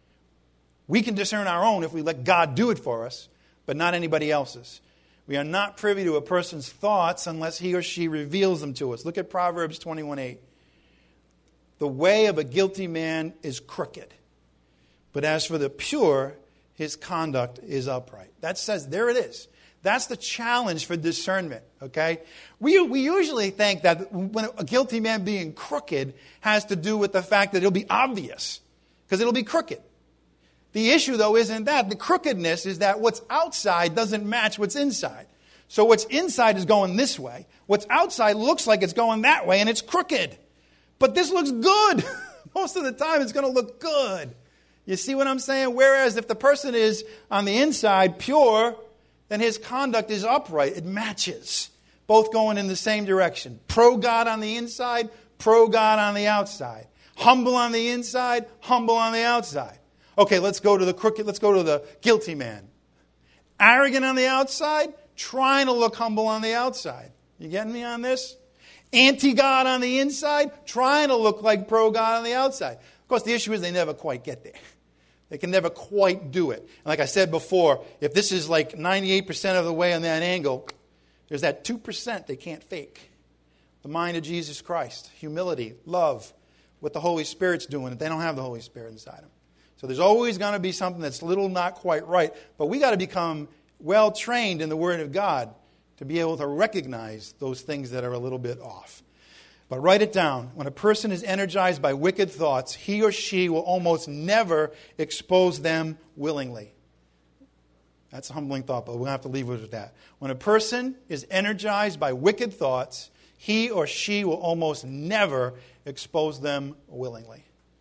We can discern our own if we let God do it for us, but not anybody else's. We are not privy to a person's thoughts unless he or she reveals them to us. Look at Proverbs twenty-one, eight. The way of a guilty man is crooked, but as for the pure, his conduct is upright. That says, there it is. That's the challenge for discernment, okay? We, we usually think that when a guilty man being crooked has to do with the fact that it'll be obvious, because it'll be crooked. The issue, though, isn't that. The crookedness is that what's outside doesn't match what's inside. So what's inside is going this way. What's outside looks like it's going that way, and it's crooked. But this looks good. Most of the time, it's going to look good. You see what I'm saying? Whereas if the person is on the inside pure, then his conduct is upright. It matches. Both going in the same direction. Pro-God on the inside, pro-God on the outside. Humble on the inside, humble on the outside. Okay, let's go to the crooked, let's go to the guilty man. Arrogant on the outside, trying to look humble on the outside. You getting me on this? Anti-God on the inside, trying to look like pro-God on the outside. Of course, the issue is they never quite get there. They can never quite do it. And like I said before, if this is like ninety-eight percent of the way on that angle, there's that two percent they can't fake. The mind of Jesus Christ, humility, love, what the Holy Spirit's doing if they don't have the Holy Spirit inside them. So there's always going to be something that's a little not quite right. But we got to become well trained in the Word of God to be able to recognize those things that are a little bit off. But write it down. When a person is energized by wicked thoughts, he or she will almost never expose them willingly. That's a humbling thought, but we're going to have to leave it with that. When a person is energized by wicked thoughts, he or she will almost never expose them willingly.